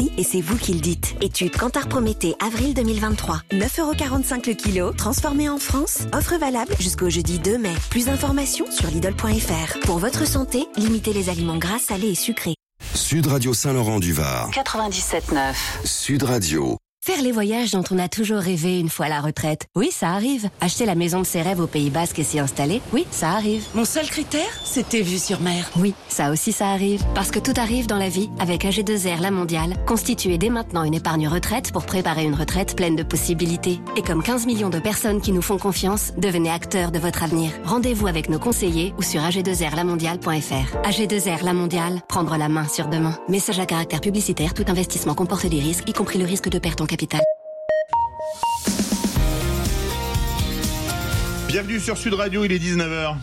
prix et c'est vous qui le dites. Étude Kantar Prométhée, avril 2023. 9,45€ le kilo, transformé en France. Offre valable jusqu'au jeudi 2 mai. Plus d'informations sur Lidl.fr. Pour votre santé, limitez les aliments gras, salés et sucrés. Sud Radio Saint-Laurent-du-Var. 97.9. Sud Radio. Faire les voyages dont on a toujours rêvé une fois à la retraite. Oui, ça arrive. Acheter la maison de ses rêves au Pays Basque et s'y installer. Oui, ça arrive. Mon seul critère, c'était vue sur mer. Oui, ça aussi ça arrive. Parce que tout arrive dans la vie avec AG2R La Mondiale. Constituez dès maintenant une épargne retraite pour préparer une retraite pleine de possibilités. Et comme 15 millions de personnes qui nous font confiance, devenez acteurs de votre avenir. Rendez-vous avec nos conseillers ou sur ag2rlamondiale.fr. AG2R La Mondiale, prendre la main sur demain. Message à caractère publicitaire, tout investissement comporte des risques, y compris le risque de perte en capital. Bienvenue sur Sud Radio, il est 19h.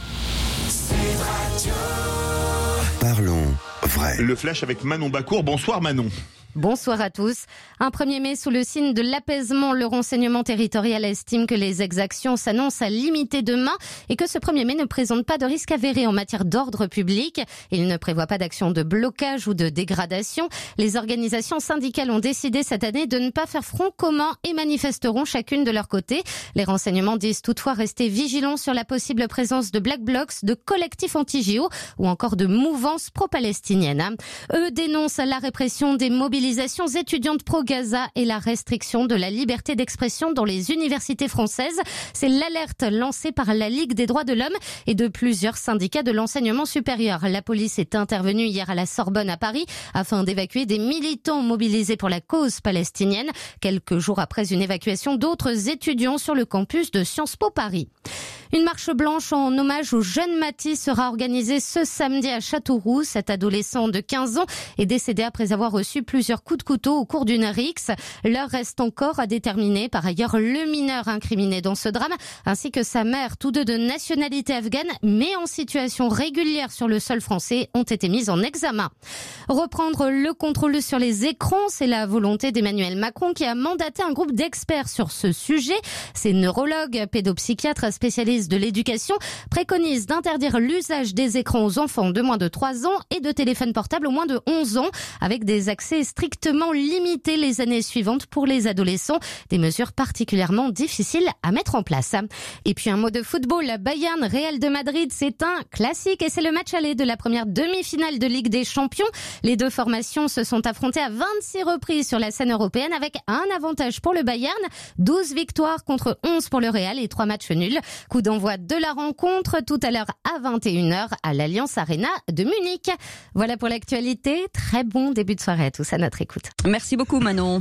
Parlons vrai. Le flash avec Manon Bacour. Bonsoir Manon. Bonsoir à tous. Un 1er mai sous le signe de l'apaisement, le renseignement territorial estime que les exactions s'annoncent à limiter demain et que ce 1er mai ne présente pas de risque avéré en matière d'ordre public. Il ne prévoit pas d'action de blocage ou de dégradation. Les organisations syndicales ont décidé cette année de ne pas faire front commun et manifesteront chacune de leur côté. Les renseignements disent toutefois rester vigilants sur la possible présence de Black Blocs, de collectifs anti-JO ou encore de mouvances pro-palestiniennes. Eux dénoncent la répression des mobilisations étudiantes pro-Gaza et la restriction de la liberté d'expression dans les universités françaises. C'est l'alerte lancée par la Ligue des droits de l'homme et de plusieurs syndicats de l'enseignement supérieur. La police est intervenue hier à la Sorbonne à Paris afin d'évacuer des militants mobilisés pour la cause palestinienne, quelques jours après une évacuation d'autres étudiants sur le campus de Sciences Po Paris. Une marche blanche en hommage au jeune Mathis sera organisée ce samedi à Châteauroux. Cet adolescent de 15 ans est décédé après avoir reçu plusieurs coups de couteau au cours d'une rixe. L'heure reste encore à déterminer. Par ailleurs, le mineur incriminé dans ce drame, ainsi que sa mère, tous deux de nationalité afghane, mais en situation régulière sur le sol français, ont été mis en examen. Reprendre le contrôle sur les écrans, c'est la volonté d'Emmanuel Macron qui a mandaté un groupe d'experts sur ce sujet. Ces neurologues, pédopsychiatres, spécialistes de l'éducation préconisent d'interdire l'usage des écrans aux enfants de moins de 3 ans et de téléphones portables au moins de 11 ans, avec des accès strictement limités les années suivantes pour les adolescents. Des mesures particulièrement difficiles à mettre en place. Et puis un mot de football, Bayern Real de Madrid, c'est un classique et c'est le match aller de la première demi-finale de Ligue des Champions. Les deux formations se sont affrontées à 26 reprises sur la scène européenne avec un avantage pour le Bayern, 12 victoires contre 11 pour le Real et 3 matchs nuls. Coup d'envoi de la rencontre tout à l'heure à 21h à l'Allianz Arena de Munich. Voilà pour l'actualité. Très bon début de soirée à tous à notre écoute. Merci beaucoup Manon.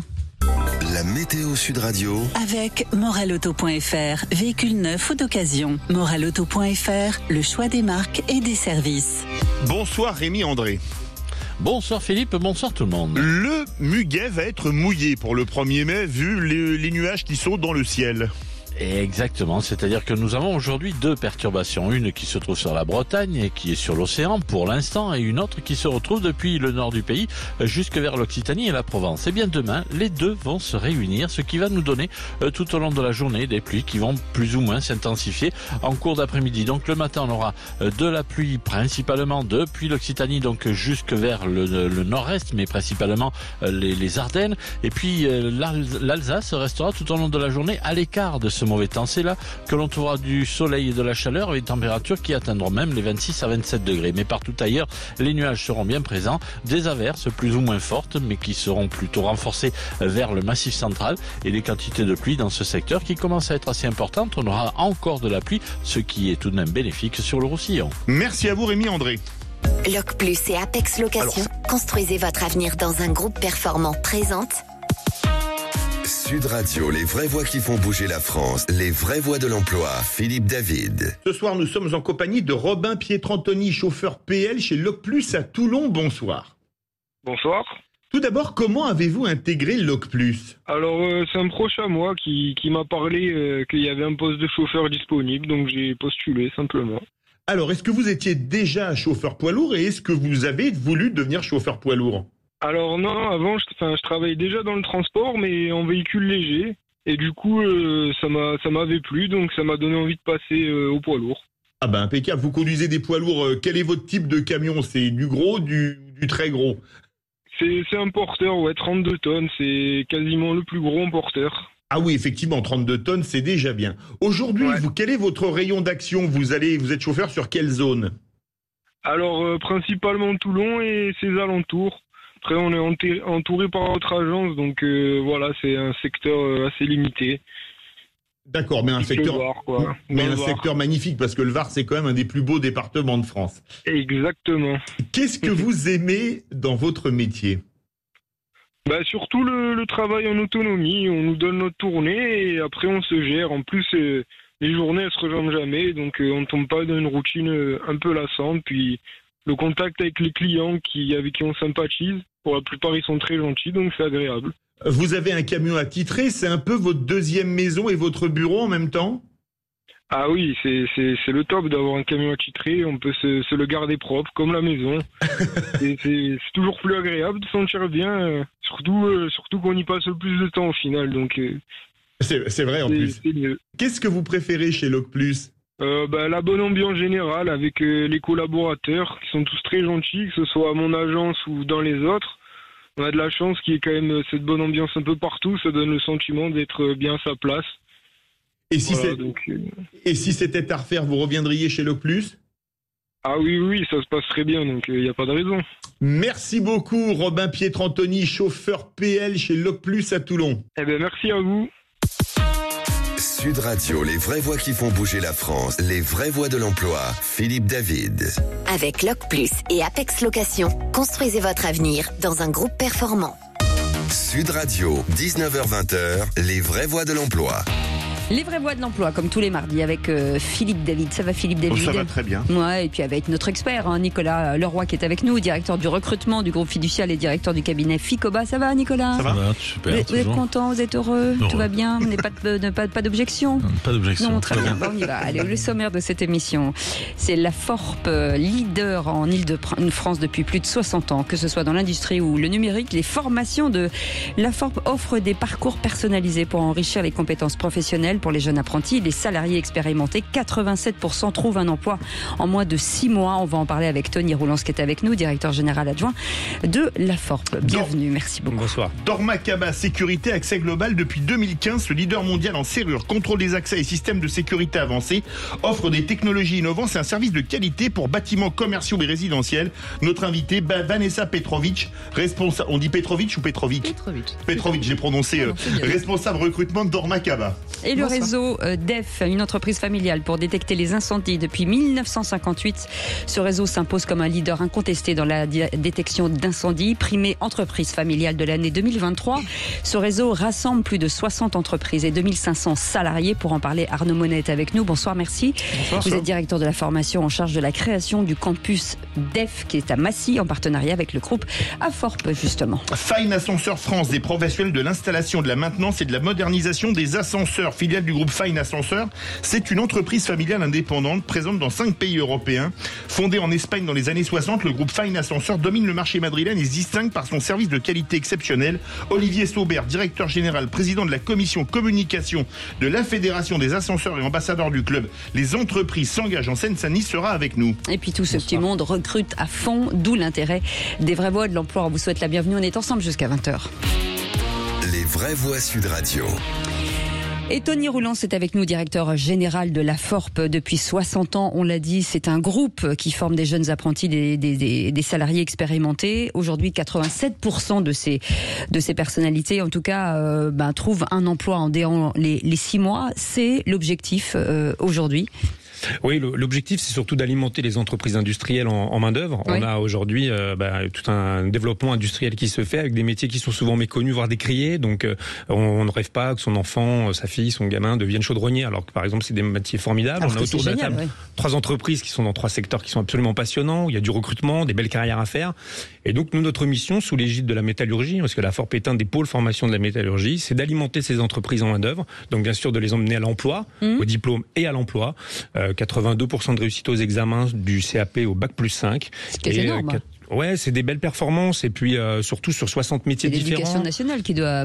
La météo Sud Radio. Avec Moralauto.fr, véhicule neuf ou d'occasion. Moralauto.fr, le choix des marques et des services. Bonsoir Rémi André. Bonsoir Philippe, bonsoir tout le monde. Le Muguet va être mouillé pour le 1er mai vu les nuages qui sont dans le ciel. Exactement, c'est-à-dire que nous avons aujourd'hui deux perturbations, une qui se trouve sur la Bretagne et qui est sur l'océan pour l'instant et une autre qui se retrouve depuis le nord du pays jusque vers l'Occitanie et la Provence. Et bien demain, les deux vont se réunir, ce qui va nous donner tout au long de la journée des pluies qui vont plus ou moins s'intensifier en cours d'après-midi. Donc le matin, on aura de la pluie principalement depuis l'Occitanie, donc jusque vers le nord-est, mais principalement les Ardennes. Et puis l'Alsace restera tout au long de la journée à l'écart de ce mauvais temps. C'est là que l'on trouvera du soleil et de la chaleur avec des températures qui atteindront même les 26 à 27 degrés. Mais partout ailleurs, les nuages seront bien présents. Des averses plus ou moins fortes, mais qui seront plutôt renforcées vers le massif central. Et les quantités de pluie dans ce secteur qui commencent à être assez importantes. On aura encore de la pluie, ce qui est tout de même bénéfique sur le Roussillon. Merci à vous Rémi André. Loc Plus et Apex Location. Construisez votre avenir dans un groupe performant. Présente Sud Radio, les vraies voix qui font bouger la France, les vraies voix de l'emploi. Philippe David. Ce soir, nous sommes en compagnie de Robin Pietrantoni, chauffeur PL chez Loc Plus à Toulon. Bonsoir. Bonsoir. Tout d'abord, comment avez-vous intégré Loc Plus ? Alors, c'est un proche à moi qui m'a parlé qu'il y avait un poste de chauffeur disponible, donc j'ai postulé simplement. Alors, est-ce que vous étiez déjà chauffeur poids lourd et est-ce que vous avez voulu devenir chauffeur poids lourd ? Alors non, avant je travaillais déjà dans le transport, mais en véhicule léger. Et du coup, ça m'avait plu, donc ça m'a donné envie de passer au poids lourd. Ah ben impeccable, vous conduisez des poids lourds. Quel est votre type de camion ? C'est du gros, du très gros ? C'est un porteur, 32 tonnes, c'est quasiment le plus gros en porteur. Ah oui, effectivement, 32 tonnes, c'est déjà bien. Aujourd'hui, quel est votre rayon d'action ? Vous êtes chauffeur sur quelle zone ? Alors, principalement Toulon et ses alentours. Après, on est entouré par notre agence, donc c'est un secteur assez limité. D'accord, mais un secteur magnifique, parce que le Var, c'est quand même un des plus beaux départements de France. Exactement. Qu'est-ce que vous aimez dans votre métier ? Surtout le travail en autonomie. On nous donne notre tournée et après on se gère. En plus, les journées, elles se rejoignent jamais, donc on ne tombe pas dans une routine un peu lassante. Puis le contact avec les clients avec qui on sympathise, pour la plupart, ils sont très gentils, donc c'est agréable. Vous avez un camion attitré, c'est un peu votre deuxième maison et votre bureau en même temps ? Ah oui, c'est le top d'avoir un camion attitré, on peut se le garder propre, comme la maison. c'est toujours plus agréable de se sentir bien, surtout qu'on y passe le plus de temps au final. Donc c'est vrai en plus. C'est mieux. Qu'est-ce que vous préférez chez Locplus ? La bonne ambiance générale avec les collaborateurs qui sont tous très gentils, que ce soit à mon agence ou dans les autres. On a de la chance qu'il y ait quand même cette bonne ambiance un peu partout, ça donne le sentiment d'être bien à sa place. Et si c'était à refaire, vous reviendriez chez Locplus ? Ah oui, ça se passe très bien, donc il n'y a pas de raison. Merci beaucoup Robin Pietrantoni, chauffeur PL chez Locplus à Toulon. Merci à vous. Sud Radio, les vraies voix qui font bouger la France, les vraies voix de l'emploi. Philippe David. Avec Locplus et Apex Location, construisez votre avenir dans un groupe performant. Sud Radio, 19h-20h, les vraies voix de l'emploi. Les vraies voix de l'emploi, comme tous les mardis, avec Philippe David. Ça va, Philippe David ? Ça va très bien. Ouais, et puis avec notre expert, Nicolas Leroy, qui est avec nous, directeur du recrutement du groupe Fiducial et directeur du cabinet Ficoba. Ça va, Nicolas ? Ça va, super. Vous êtes content, vous êtes heureux ? Tout va bien ? Vous n'avez pas d'objection ? Pas d'objection. Non, très bien. On y va. Allez, le sommaire de cette émission, c'est la FORP, leader en Île-de-France depuis plus de 60 ans, que ce soit dans l'industrie ou le numérique. Les formations de la FORP offrent des parcours personnalisés pour enrichir les compétences professionnelles pour les jeunes apprentis, les salariés expérimentés. 87% trouvent un emploi en moins de 6 mois. On va en parler avec Tony Roulans qui est avec nous, directeur général adjoint de la FORP. Bienvenue, merci beaucoup. Bonsoir. Dormakaba Sécurité Accès Global, depuis 2015, ce leader mondial en serrure, contrôle des accès et systèmes de sécurité avancés, offre des technologies innovantes. C'est un service de qualité pour bâtiments commerciaux et résidentiels. Notre invitée, Vanessa Petrovic, responsable. On dit Petrovic ou Petrovic ? Petrovic, j'ai prononcé. Responsable recrutement de Dormakaba. Et le réseau DEF, une entreprise familiale pour détecter les incendies depuis 1958. Ce réseau s'impose comme un leader incontesté dans la détection d'incendies, primé entreprise familiale de l'année 2023. Ce réseau rassemble plus de 60 entreprises et 2500 salariés. Pour en parler, Arnaud Monet est avec nous. Bonsoir, merci. Bonsoir. Vous êtes directeur de la formation en charge de la création du campus DEF qui est à Massy en partenariat avec le groupe Aforp justement. Fine Ascenseur France, des professionnels de l'installation, de la maintenance et de la modernisation des ascenseurs, filiale du groupe Fine Ascenseur. C'est une entreprise familiale indépendante présente dans 5 pays européens. Fondée en Espagne dans les années 60, le groupe Fine Ascenseur domine le marché madrilène et se distingue par son service de qualité exceptionnel. Olivier Saubert, directeur général, président de la commission communication de la Fédération des ascenseurs et ambassadeur du club Les entreprises s'engagent en Seine-Saint-Denis, sera avec nous. Et puis tout ce petit monde recrute à fond, d'où l'intérêt des vraies voix de l'emploi. On vous souhaite la bienvenue, on est ensemble jusqu'à 20h. Les vraies voix Sud Radio. Et Tony Roulans est avec nous, directeur général de la FORP depuis 60 ans. On l'a dit, c'est un groupe qui forme des jeunes apprentis, des salariés expérimentés. Aujourd'hui, 87% de ces personnalités, en tout cas, trouvent un emploi en déant les 6 mois. C'est l'objectif aujourd'hui. Oui, l'objectif, c'est surtout d'alimenter les entreprises industrielles en main-d'œuvre. Oui. On a aujourd'hui tout un développement industriel qui se fait avec des métiers qui sont souvent méconnus, voire décriés. Donc, on ne rêve pas que son enfant, sa fille, son gamin deviennent chaudronniers, alors que, par exemple, c'est des métiers formidables. Alors on a autour de la table 3 entreprises qui sont dans 3 secteurs qui sont absolument passionnants, où il y a du recrutement, des belles carrières à faire. Et donc, nous, notre mission, sous l'égide de la métallurgie, parce que la FORP est un des pôles formation de la métallurgie, c'est d'alimenter ces entreprises en main-d'œuvre. Donc, bien sûr, de les emmener à l'emploi, au diplôme et à l'emploi. 82% de réussite aux examens du CAP au bac+5. C'est énorme. Ouais, c'est des belles performances et puis surtout sur 60 métiers différents. C'est l'éducation nationale qui doit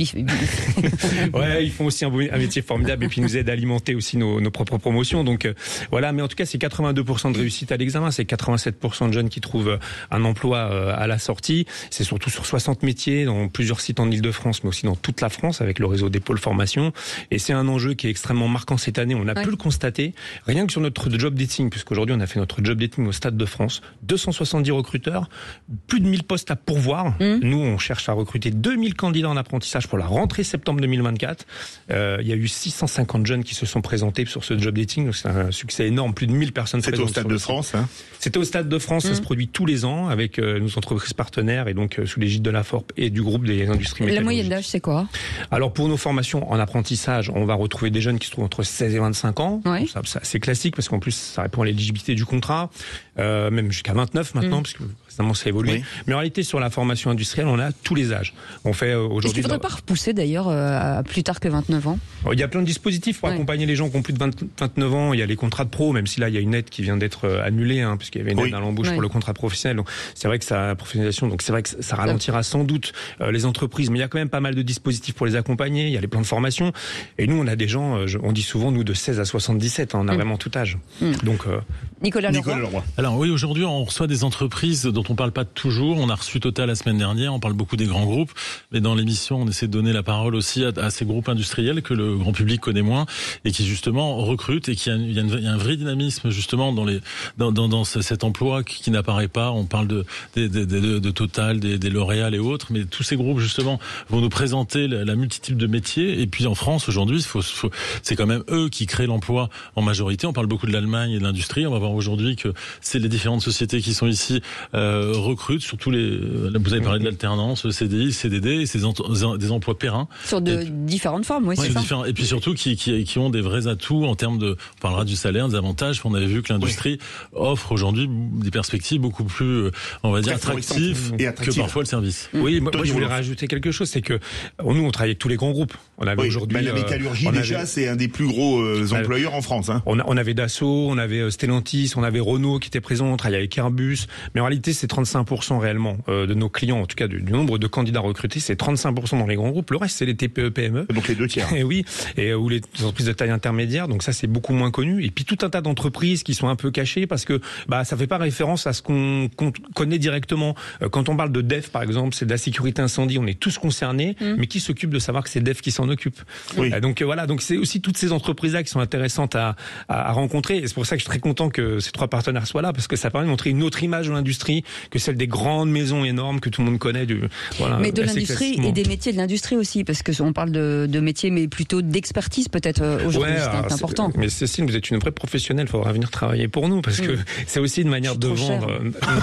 Ouais, ils font aussi un métier formidable et puis ils nous aident à alimenter aussi nos propres promotions. Donc voilà, mais en tout cas, c'est 82% de réussite à l'examen, c'est 87% de jeunes qui trouvent un emploi à la sortie. C'est surtout sur 60 métiers dans plusieurs sites en Île-de-France, mais aussi dans toute la France avec le réseau des pôles formation. Et c'est un enjeu qui est extrêmement marquant cette année. On a pu le constater, rien que sur notre job dating, puisqu'aujourd'hui on a fait notre job dating au Stade de France, 270 recruteurs, plus de 1000 postes à pourvoir. Nous, on cherche à recruter 2000 candidats en apprentissage pour la rentrée septembre 2024. Il y a eu 650 jeunes qui se sont présentés sur ce job dating, donc c'est un succès énorme, plus de 1000 personnes présentes. C'était au Stade de France, hein? C'était au Stade de France, ça se produit tous les ans avec nos entreprises partenaires et donc sous l'égide de la FORP et du groupe des industries métallurgiques. La moyenne d'âge, c'est quoi? Alors pour nos formations en apprentissage, on va retrouver des jeunes qui se trouvent entre 16 et 25 ans. Ouais. Ça, c'est classique parce qu'en plus ça répond à l'éligibilité du contrat, même jusqu'à 29 maintenant, parce que récemment ça a évolué. Oui. Mais en réalité sur la formation industrielle, on a tous les âges. On fait aujourd'hui. Est-ce qu'il ne faudrait pas repousser d'ailleurs à plus tard que 29 ans? Il y a plein de dispositifs pour accompagner les gens qui ont plus de 29 ans. Il y a les contrats de pro, même si là il y a une aide qui vient d'être annulée, puisqu'il y avait une aide à l'embauche pour le contrat professionnel. Donc c'est vrai que ça professionnalisation, donc c'est vrai que ça ralentira sans doute les entreprises, mais il y a quand même pas mal de dispositifs pour les accompagner. Il y a les plans de formation. Et nous, on a des gens, on dit souvent, nous, de 16 à 77, on a vraiment tout âge. Donc, Nicolas Leroy. Alors oui, aujourd'hui, on reçoit des entreprises dont on parle pas toujours. On a reçu Total la semaine dernière, on parle beaucoup des grands groupes. Mais dans l'émission, on essaie de donner la parole aussi à ces groupes industriels que le grand public connaît moins et qui, justement, recrutent et il y a un vrai dynamisme, justement, dans cet emploi qui n'apparaît pas. On parle de Total, des L'Oréal et autres, mais tous ces groupes, justement, vont nous présenter la multitude de métiers. Et puis en France, aujourd'hui, c'est quand même eux qui créent l'emploi en majorité. On parle beaucoup de l'Allemagne et de l'industrie. On va voir aujourd'hui que c'est les différentes sociétés qui sont ici recrutent, surtout vous avez parlé de l'alternance, le CDI, le CDD, et c'est des emplois pérennes. Sur différentes formes, oui, c'est ça. Et puis surtout qui ont des vrais atouts en termes on parlera du salaire, des avantages. On avait vu que l'industrie offre aujourd'hui des perspectives beaucoup plus, on va dire, attractives que parfois le service. Oui, moi je voulais rajouter quelque chose, c'est que nous on travaille avec tous les grands groupes. On avait aujourd'hui la métallurgie c'est un des plus gros employeurs en France. On avait Dassault, on avait Stellantis, on avait Renault qui était présent, on travaillait avec Airbus. Mais en réalité, c'est 35% réellement de nos clients, en tout cas du nombre de candidats recrutés, c'est 35% dans les grands groupes. Le reste, c'est les TPE, PME. Donc les deux tiers. Et oui, ou les entreprises de taille intermédiaire. Donc ça, c'est beaucoup moins connu. Et puis tout un tas d'entreprises qui sont un peu cachées parce que ça fait pas référence à ce qu'on connaît directement. Quand on parle de DEF, par exemple, c'est de la sécurité incendie. On est tous concernés, mais qui s'occupe de savoir que c'est DEF qui s'en occupe. Oui. Donc voilà, donc c'est aussi toutes ces entreprises-là qui sont intéressantes à rencontrer. Et c'est pour ça que je suis très content que ces trois partenaires soient là, parce que ça permet de montrer une autre image de l'industrie que celle des grandes maisons énormes que tout le monde connaît. Mais de l'industrie et des métiers de l'industrie aussi, parce que on parle de métiers, mais plutôt d'expertise peut-être aujourd'hui. C'est important. Mais Cécile, vous êtes une vraie professionnelle. Il faudra venir travailler pour nous, parce que c'est aussi une manière de vendre.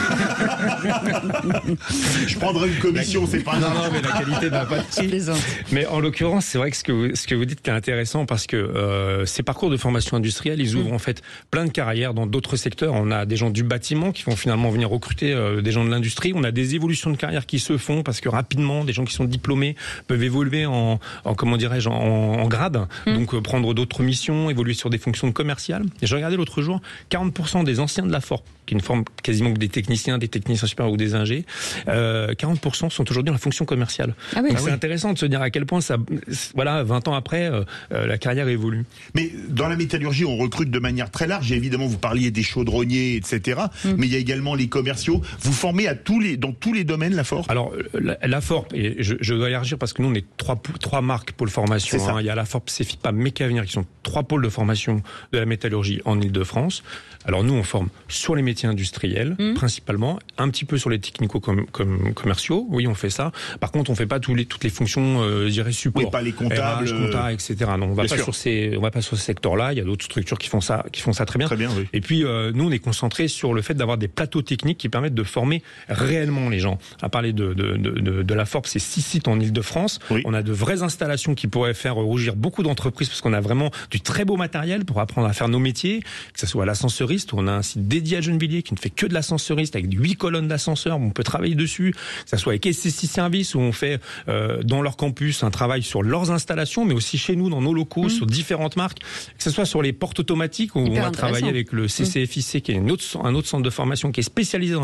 Je prendrai une commission, c'est pas grave. Non, mais la qualité n'a pas de prix. Mais en l'occurrence, c'est vrai que ce que vous dites est intéressant, parce que ces parcours de formation industrielle, ils ouvrent en fait plein de carrières dans d'autres secteurs. On a des gens du bâtiment qui vont finalement venir recruter des gens de l'industrie. On a des évolutions de carrière qui se font parce que rapidement, des gens qui sont diplômés peuvent évoluer en grade, donc prendre d'autres missions, évoluer sur des fonctions commerciales. Et j'ai regardé l'autre jour, 40% des anciens de la FORP, qui ne forment quasiment que des techniciens supérieurs ou des ingés, 40% sont aujourd'hui dans la fonction commerciale. Donc c'est intéressant de se dire à quel point 20 ans après, la carrière évolue. Mais dans la métallurgie, on recrute de manière très large. Et évidemment, vous parliez des chaudronniers, etc. Mais il y a également les commerciaux. Vous formez dans tous les domaines, la FORP? Alors, la FORP, et je dois élargir parce que nous, on est trois marques pôle formation. Il y a la FORP, CEFIPA, Mécavenir, qui sont 3 pôles de formation de la métallurgie en Île-de-France. Alors nous, on forme sur les métiers industriels, principalement, un petit peu sur les technico-commerciaux. Oui, on fait ça. Par contre, on fait pas toutes les fonctions, je dirais, support. Oui, pas les comptables, RH, compta, etc. Non, on va pas sur ces secteurs-là. Il y a d'autres structures qui font ça très bien. Très bien, oui. Et puis, nous, on est concentré sur le fait d'avoir des plateaux techniques qui permettent de former réellement les gens. À parler de la FORP, c'est 6 sites en Île-de-France. Oui. On a de vraies installations qui pourraient faire rougir beaucoup d'entreprises, parce qu'on a vraiment du très beau matériel pour apprendre à faire nos métiers, que ce soit à l'ascenseuriste, où on a un site dédié à Gennevilliers qui ne fait que de l'ascenseuriste avec 8 colonnes d'ascenseur, on peut travailler dessus, que ce soit avec SCC Service, où on fait dans leur campus un travail sur leurs installations, mais aussi chez nous dans nos locaux, sur différentes marques, que ce soit sur les portes automatiques, où on va travailler avec le CCFIC, qui est un autre centre de formation qui est spécialisé dans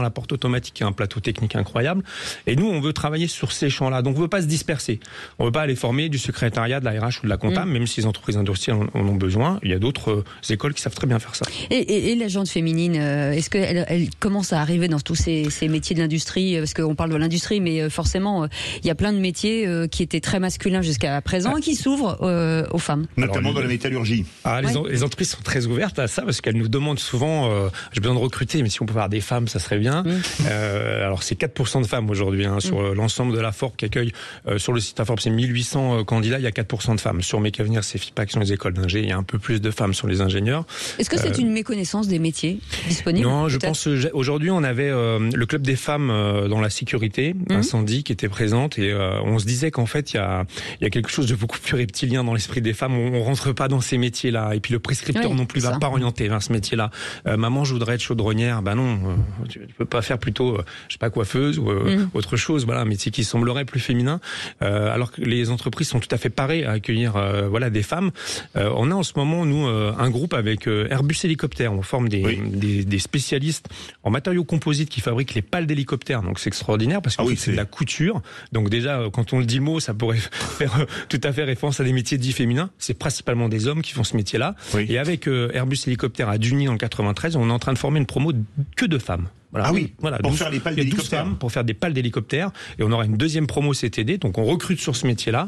la porte automatique qui a un plateau technique incroyable. Et nous, on veut travailler sur ces champs-là. Donc, on veut pas se disperser. On veut pas aller former du secrétariat, de la RH ou de la compta, même si les entreprises industrielles en ont besoin. Il y a d'autres écoles qui savent très bien faire ça. Et la gente féminine, est-ce qu'elle commence à arriver dans tous ces métiers de l'industrie? Parce qu'on parle de l'industrie, mais forcément, il y a plein de métiers qui étaient très masculins jusqu'à présent et qui s'ouvrent aux femmes. Notamment dans la métallurgie. Les entreprises sont très ouvertes à ça parce qu'elles nous demandent souvent j'ai besoin de recruter, mais si on peut avoir des femmes, ça serait bien. Alors, c'est 4% de femmes aujourd'hui sur l'ensemble de la FORP qui accueille sur le site FORP, c'est 1800 candidats, il y a 4% de femmes. Sur Mecavenir, c'est FIPAC, sur les écoles d'ingé, il y a un peu plus de femmes sur les ingénieurs. Est-ce que c'est une méconnaissance des métiers disponibles? Non, je pense aujourd'hui on avait le club des femmes dans la sécurité, incendie, qui était présente, et on se disait qu'en fait il y a quelque chose de beaucoup plus reptilien dans l'esprit des femmes. On rentre pas dans ces métiers-là, et puis le prescripteur non plus va pas orienter vers ce métier-là. Maman, je voudrais être chaudronnière. Ben non, tu peux pas faire plutôt, je sais pas, coiffeuse ou autre chose. Voilà, un métier qui semblerait plus féminin. Alors que les entreprises sont tout à fait parées à accueillir des femmes. On a en ce moment nous un groupe avec Airbus Hélicoptère. On forme des spécialistes en matériaux composites qui fabriquent les pales d'hélicoptères. Donc c'est extraordinaire parce que c'est de la couture. Donc déjà quand on le dit le mot, ça pourrait faire tout à fait référence à des métiers dits féminins. C'est principalement des hommes qui font ce métier-là. Et avec Airbus Hélicoptère à Duny dans le 93, on est en train de former une promo que de femmes. Voilà. Voilà, pour faire les pales d'hélicoptères. Pour faire des pales d'hélicoptères. Et on aura une deuxième promo CTD. Donc on recrute sur ce métier-là.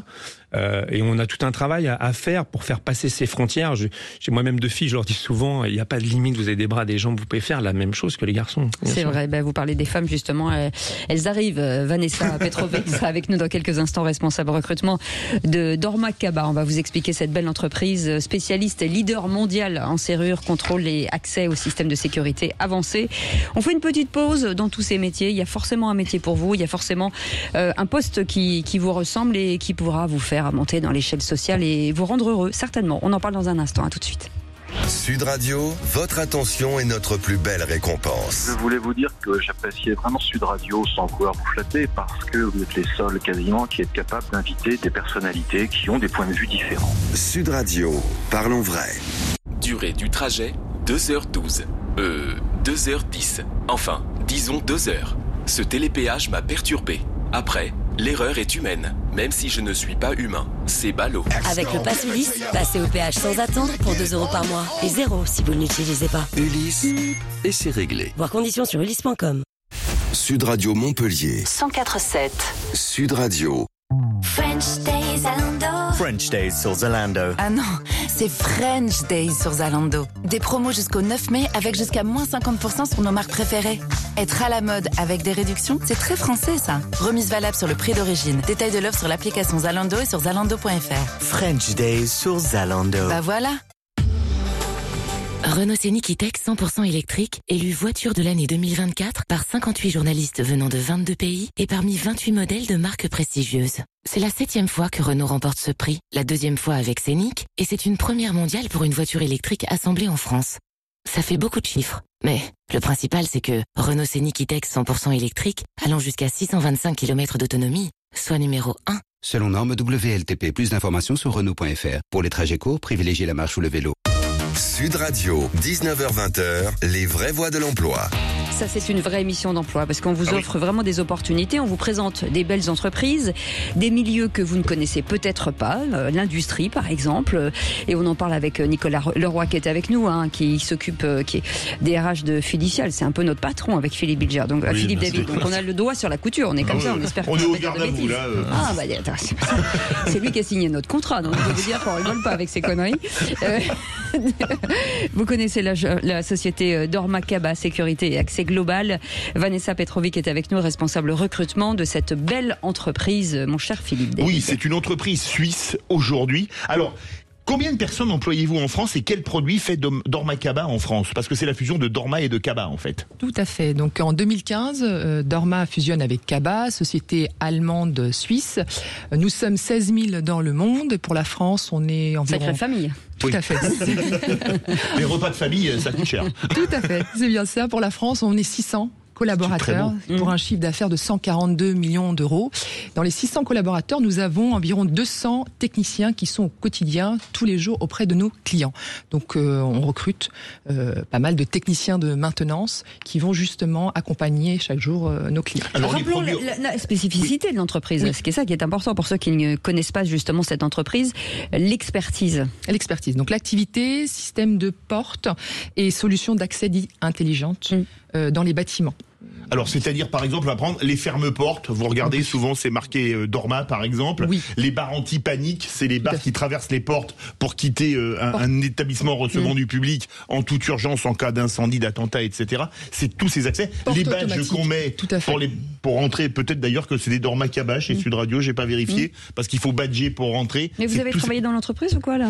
Et on a tout un travail à faire pour faire passer ces frontières. J'ai moi-même 2 filles, je leur dis souvent, il n'y a pas de limite, vous avez des bras, des jambes, vous pouvez faire la même chose que les garçons. C'est vrai, vous parlez des femmes justement, elles arrivent. Vanessa Petrovic sera avec nous dans quelques instants, responsable recrutement de Dormakaba. On va vous expliquer cette belle entreprise spécialiste et leader mondial en serrure, contrôle et accès au système de sécurité avancé. On fait une petite pause dans tous ces métiers. Il y a forcément un métier pour vous, il y a forcément un poste qui vous ressemble et qui pourra vous faire monter dans l'échelle sociale et vous rendre heureux, certainement. On en parle dans un instant, à tout de suite. Sud Radio, votre attention est notre plus belle récompense. Je voulais vous dire que j'appréciais vraiment Sud Radio sans vouloir vous flatter parce que vous êtes les seuls quasiment qui êtes capables d'inviter des personnalités qui ont des points de vue différents. Sud Radio, parlons vrai. Durée du trajet, 2h12. 2h10. Enfin, disons 2 heures. Ce télépéage m'a perturbé. Après, l'erreur est humaine, même si je ne suis pas humain. C'est ballot. Avec le Pass Ulysse, passez au péage sans attendre pour 2 € par mois. Et 0 si vous ne l'utilisez pas. Ulysse, et c'est réglé. Voir conditions sur ulysse.com. Sud Radio Montpellier. 104.7. Sud Radio. French Days Zalando. French Days sur Zalando. Ah non, c'est French Days sur Zalando. Des promos jusqu'au 9 mai avec jusqu'à moins 50% sur nos marques préférées. Être à la mode avec des réductions, c'est très français ça. Remise valable sur le prix d'origine. Détail de l'offre sur l'application Zalando et sur zalando.fr. French Days sur Zalando. Bah voilà. Renault Scénic E-Tech 100% électrique, élu voiture de l'année 2024 par 58 journalistes venant de 22 pays et parmi 28 modèles de marques prestigieuses. C'est la 7e fois que Renault remporte ce prix, la 2e fois avec Scénic, et c'est une première mondiale pour une voiture électrique assemblée en France. Ça fait beaucoup de chiffres, mais le principal c'est que Renault Scénic E-Tech 100% électrique, allant jusqu'à 625 km d'autonomie, soit numéro 1. Selon norme WLTP, plus d'informations sur Renault.fr. Pour les trajets courts, privilégiez la marche ou le vélo. Sud Radio, 19h-20h, les vraies voix de l'emploi. Ça, c'est une vraie émission d'emploi parce qu'on vous offre vraiment des opportunités. On vous présente des belles entreprises, des milieux que vous ne connaissez peut-être pas, l'industrie par exemple. Et on en parle avec Nicolas Leroy qui est avec nous, qui s'occupe, qui est DRH de Fiducial. C'est un peu notre patron avec Philippe Bilger. Donc Philippe David. Donc on a le doigt sur la couture. On est comme ça. On espère. On est au garde à vous là. Ah bah c'est lui qui a signé notre contrat. Donc je peux vous dire qu'on rigole pas avec ces conneries. Vous connaissez la société Dormakaba Sécurité et Accès Global. Vanessa Petrovic est avec nous, responsable recrutement de cette belle entreprise, mon cher Philippe David. Oui, c'est une entreprise suisse aujourd'hui. Alors, combien de personnes employez-vous en France et quels produits fait Dormakaba en France? Parce que c'est la fusion de Dorma et de Kaba en fait. Tout à fait. Donc en 2015, Dorma fusionne avec Kaba, société allemande suisse. Nous sommes 16 000 dans le monde. Pour la France, on est environ... Sacrée famille. Tout à fait. Les repas de famille, ça coûte cher. Tout à fait, c'est bien ça. Pour la France, on est 600 collaborateurs pour un chiffre d'affaires de 142 millions d'euros. Dans les 600 collaborateurs, nous avons environ 200 techniciens qui sont au quotidien, tous les jours, auprès de nos clients. Donc on recrute pas mal de techniciens de maintenance qui vont justement accompagner chaque jour nos clients. Alors, rappelons la spécificité de l'entreprise, ce qui est ça qui est important pour ceux qui ne connaissent pas justement cette entreprise, l'expertise. L'expertise, donc l'activité, système de porte et solutions d'accès dit intelligentes dans les bâtiments. Alors, c'est-à-dire, par exemple, on va prendre les ferme-portes. Vous regardez, souvent, c'est marqué Dorma, par exemple. Oui. Les barres anti-panique, c'est les barres qui traversent les portes pour quitter un établissement recevant du public en toute urgence, en cas d'incendie, d'attentat, etc. C'est tous ces accès. Les badges qu'on met pour rentrer, peut-être d'ailleurs que c'est des Dorma Kaba chez Sud Radio, j'ai pas vérifié, parce qu'il faut badger pour rentrer. Mais vous avez travaillé dans l'entreprise ou quoi, là?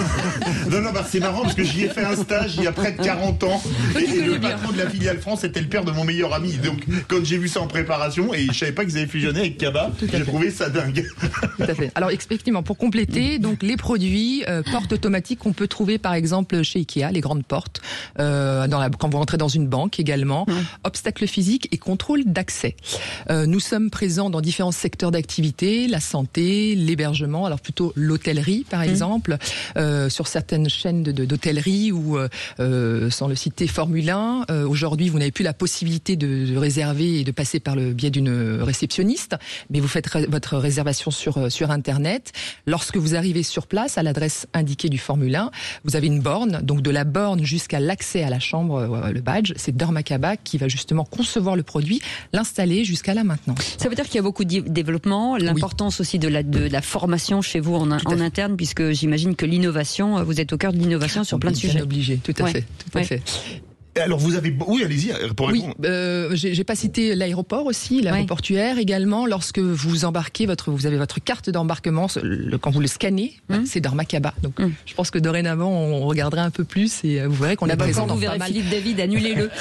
Non, c'est marrant, parce que j'y ai fait un stage il y a près de 40 ans. Et le patron de la filiale France était le père de mon meilleur ami. Donc, quand j'ai vu ça en préparation, et je savais pas qu'ils avaient fusionné avec Kaba, j'ai trouvé ça dingue. Tout à fait. Alors, effectivement, pour compléter, donc les produits portes automatiques qu'on peut trouver, par exemple, chez Ikea, les grandes portes, quand vous rentrez dans une banque également, obstacles physiques et contrôle d'accès. Nous sommes présents dans différents secteurs d'activité, la santé, l'hébergement, alors plutôt l'hôtellerie, par exemple, sur certaines chaînes d'hôtellerie ou, sans le citer, Formule 1. Aujourd'hui, vous n'avez plus la possibilité de réserver et de passer par le biais d'une réceptionniste, mais vous faites votre réservation sur Internet. Lorsque vous arrivez sur place, à l'adresse indiquée du Formule 1, vous avez une borne, donc de la borne jusqu'à l'accès à la chambre, le badge, c'est Dorma Kaba qui va justement concevoir le produit, l'installer jusqu'à la maintenance. Ça veut dire qu'il y a beaucoup de développement, l'importance aussi de la formation chez vous en interne, puisque j'imagine que l'innovation, vous êtes au cœur de l'innovation sur plein de sujets. Obligé, tout à fait. Alors vous avez... Oui, allez-y, pour répondre. Oui, j'ai pas cité l'aéroport aussi, l'aéroportuaire également. Lorsque vous embarquez, vous avez votre carte d'embarquement, quand vous le scannez, c'est Dorma Kaba. Donc je pense que dorénavant, on regardera un peu plus et vous verrez qu'on est présent dans pas mal. Philippe David, annulez-le.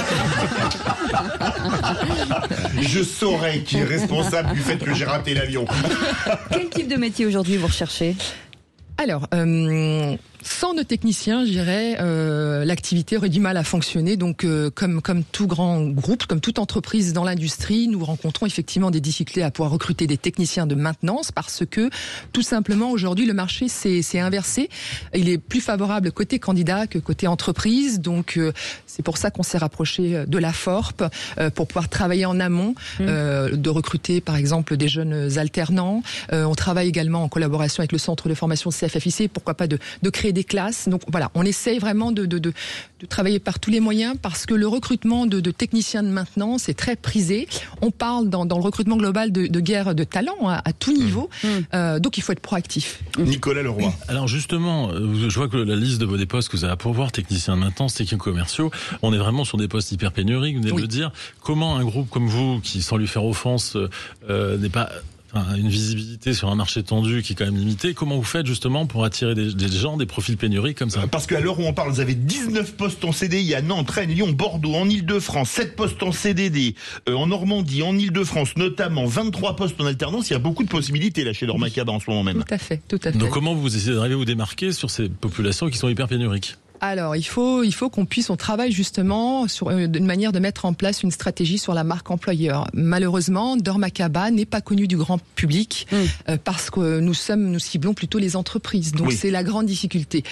Je saurais qui est responsable du fait que j'ai raté l'avion. Quel type de métier aujourd'hui vous recherchez ? Alors, sans nos techniciens, je dirais, l'activité aurait du mal à fonctionner. Donc, comme tout grand groupe, comme toute entreprise dans l'industrie, nous rencontrons effectivement des difficultés à pouvoir recruter des techniciens de maintenance parce que, tout simplement, aujourd'hui, le marché s'est inversé. Il est plus favorable côté candidat que côté entreprise. Donc, c'est pour ça qu'on s'est rapproché de la FORP pour pouvoir travailler en amont, de recruter, par exemple, des jeunes alternants. On travaille également en collaboration avec le centre de formation CFFIC, pourquoi pas de créer des classes. Donc voilà, on essaye vraiment de travailler par tous les moyens parce que le recrutement de techniciens de maintenance est très prisé. On parle dans le recrutement global de guerre de talent à tout niveau. Donc il faut être proactif. Nicolas Leroy. Alors justement, je vois que la liste de vos postes que vous avez à pourvoir, techniciens de maintenance, techniques commerciaux, on est vraiment sur des postes hyper pénuriques. Vous venez de le dire. Comment un groupe comme vous, qui sans lui faire offense, n'est pas... une visibilité sur un marché tendu qui est quand même limité. Comment vous faites justement pour attirer des gens, des profils pénuriques comme ça? Parce qu'à l'heure où on parle, vous avez 19 postes en CDI à Nantes, Rennes, Lyon, Bordeaux, en Ile-de-France, 7 postes en CDD, en Normandie, en Ile-de-France notamment, 23 postes en alternance. Il y a beaucoup de possibilités là chez Dorma Kaba en ce moment même. Tout à fait. Donc comment vous essayez d'arriver à vous démarquer sur ces populations qui sont hyper pénuriques? Alors, il faut on travaille justement sur une manière de mettre en place une stratégie sur la marque employeur. Malheureusement, Dorma Kaba n'est pas connu du grand public parce que nous ciblons plutôt les entreprises. Donc c'est la grande difficulté.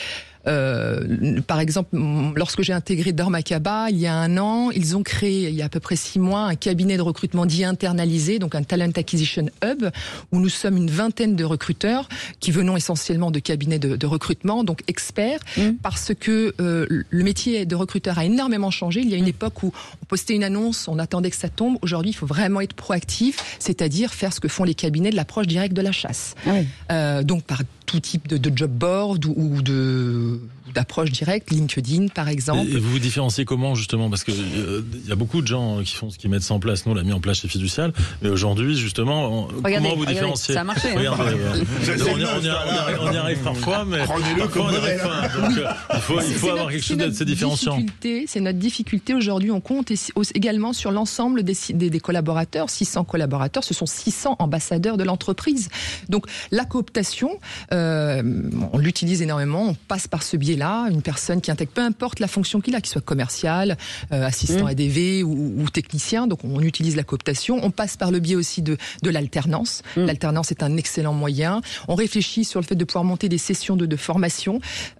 Par exemple, lorsque j'ai intégré Dorma Kaba il y a 1 an, ils ont créé il y a à peu près 6 mois un cabinet de recrutement dit internalisé, donc un Talent Acquisition Hub, où nous sommes une vingtaine de recruteurs qui venons essentiellement de cabinets de recrutement, donc experts, parce que le métier de recruteur a énormément changé. Il y a une époque où on postait une annonce, on attendait que ça tombe. Aujourd'hui, il faut vraiment être proactif, c'est-à-dire faire ce que font les cabinets de l'approche directe de la chasse. Donc par tout type de job board ou d'approche directe, LinkedIn par exemple. Et vous vous différenciez comment justement? Parce que il y a beaucoup de gens qui mettent ça en place. Nous, on l'a mis en place chez Fiducial. Mais aujourd'hui, justement, comment vous différenciez? Ça a marché. Regardez, on y arrive parfois, mais parfois on n'y arrive pas. Donc il faut avoir quelque chose d'assez différenciant. C'est notre difficulté aujourd'hui. On compte également sur l'ensemble des collaborateurs. 600 collaborateurs, ce sont 600 ambassadeurs de l'entreprise. Donc la cooptation, on l'utilise énormément. On passe par ce biais-là. métier-là, une personne qui intègre, peu importe la fonction qu'il a, qu'il soit commercial, assistant ADV ou technicien. Donc on utilise la cooptation. On passe par le biais aussi de l'alternance. L'alternance est un excellent moyen. On réfléchit sur le fait de pouvoir monter des sessions de formation.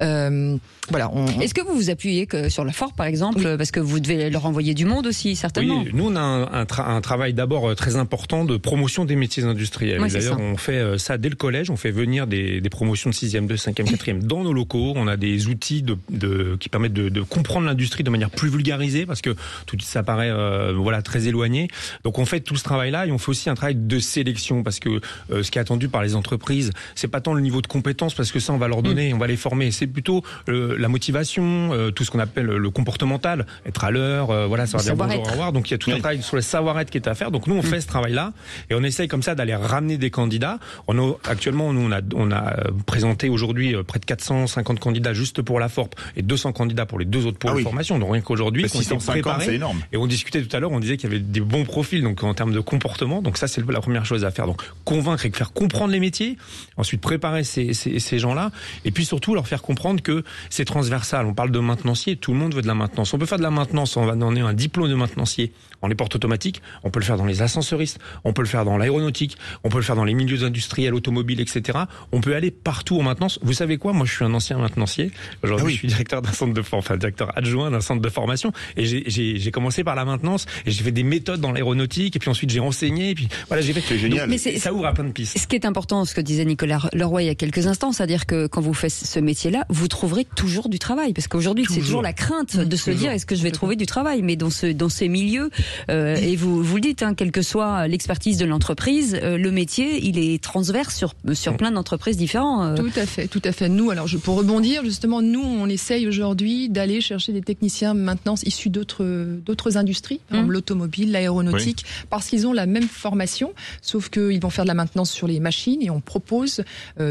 Voilà. Est-ce que vous vous appuyez sur la FORP, par exemple, parce que vous devez leur envoyer du monde aussi, certainement? Oui, nous on a un travail d'abord très important de promotion des métiers industriels. D'ailleurs, on fait ça dès le collège. On fait venir des promotions de 6e, de 5e, 4e dans nos locaux. On a des outils qui permettent de comprendre l'industrie de manière plus vulgarisée, parce que tout ça paraît très éloigné. Donc on fait tout ce travail-là, et on fait aussi un travail de sélection, parce que ce qui est attendu par les entreprises, c'est pas tant le niveau de compétence, parce que ça on va leur donner, on va les former. C'est plutôt la motivation, tout ce qu'on appelle le comportemental, être à l'heure, savoir dire bonjour, au revoir. Donc il y a tout un travail sur le savoir-être qui est à faire. Donc nous on fait ce travail-là, et on essaye comme ça d'aller ramener des candidats. Actuellement, nous on a présenté aujourd'hui près de 450 candidats juste pour la FORP et 200 candidats pour les deux autres pôles de formation. Donc rien qu'aujourd'hui, 650, c'est énorme. Et on discutait tout à l'heure, on disait qu'il y avait des bons profils, donc en termes de comportement. Donc ça, c'est la première chose à faire. Donc convaincre et faire comprendre les métiers. Ensuite, préparer ces gens-là. Et puis surtout, leur faire comprendre que c'est transversal. On parle de maintenancier, tout le monde veut de la maintenance. On peut faire de la maintenance, on va donner un diplôme de maintenancier dans les portes automatiques. On peut le faire dans les ascenseuristes. On peut le faire dans l'aéronautique. On peut le faire dans les milieux industriels, automobiles, etc. On peut aller partout en maintenance. Vous savez quoi? Moi, je suis un ancien maintenancier. Aujourd'hui, je suis directeur d'un centre directeur adjoint d'un centre de formation. Et j'ai commencé par la maintenance, et j'ai fait des méthodes dans l'aéronautique, et puis ensuite j'ai renseigné, et puis voilà, j'ai fait. C'est génial. Mais ça ouvre à plein de pistes. Ce qui est important, ce que disait Nicolas Leroy il y a quelques instants, c'est-à-dire que quand vous faites ce métier-là, vous trouverez toujours du travail, parce qu'aujourd'hui c'est toujours la crainte de se dire est-ce que je vais trouver du travail, mais dans ces milieux, et vous le dites, quelle que soit l'expertise de l'entreprise, le métier il est transverse sur plein d'entreprises différentes. Tout à fait. Nous, alors pour rebondir justement, nous on essaye aujourd'hui d'aller chercher des techniciens maintenance issus d'autres industries, par exemple l'automobile, l'aéronautique, parce qu'ils ont la même formation, sauf qu'ils vont faire de la maintenance sur les machines, et on propose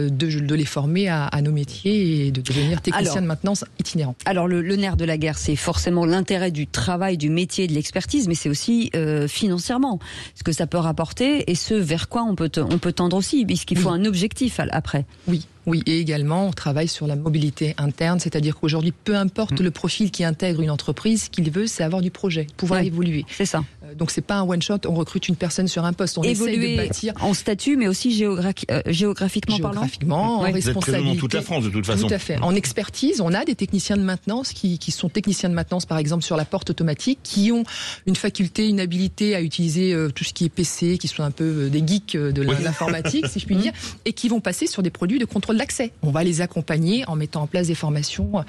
de les former à nos métiers et de devenir techniciens de maintenance itinérants. Alors le nerf de la guerre, c'est forcément l'intérêt du travail, du métier, de l'expertise, mais c'est aussi financièrement ce que ça peut rapporter et ce vers quoi on peut tendre aussi, puisqu'il faut un objectif après. Oui, et également, on travaille sur la mobilité interne, c'est-à-dire qu'aujourd'hui, peu importe le profil qui intègre une entreprise, ce qu'il veut, c'est avoir du projet, pouvoir évoluer. C'est ça. Donc, c'est pas un one-shot, on recrute une personne sur un poste, on essaie de bâtir. En statut, mais aussi géographiquement parlant. En responsabilité. Vous êtes présent dans toute la France, de toute façon. Tout à fait. En expertise, on a des techniciens de maintenance qui sont techniciens de maintenance, par exemple, sur la porte automatique, qui ont une faculté, une habilité à utiliser tout ce qui est PC, qui sont un peu des geeks de l'informatique, si je puis dire, et qui vont passer sur des produits de contrôle d'accès. On va les accompagner en mettant en place des formations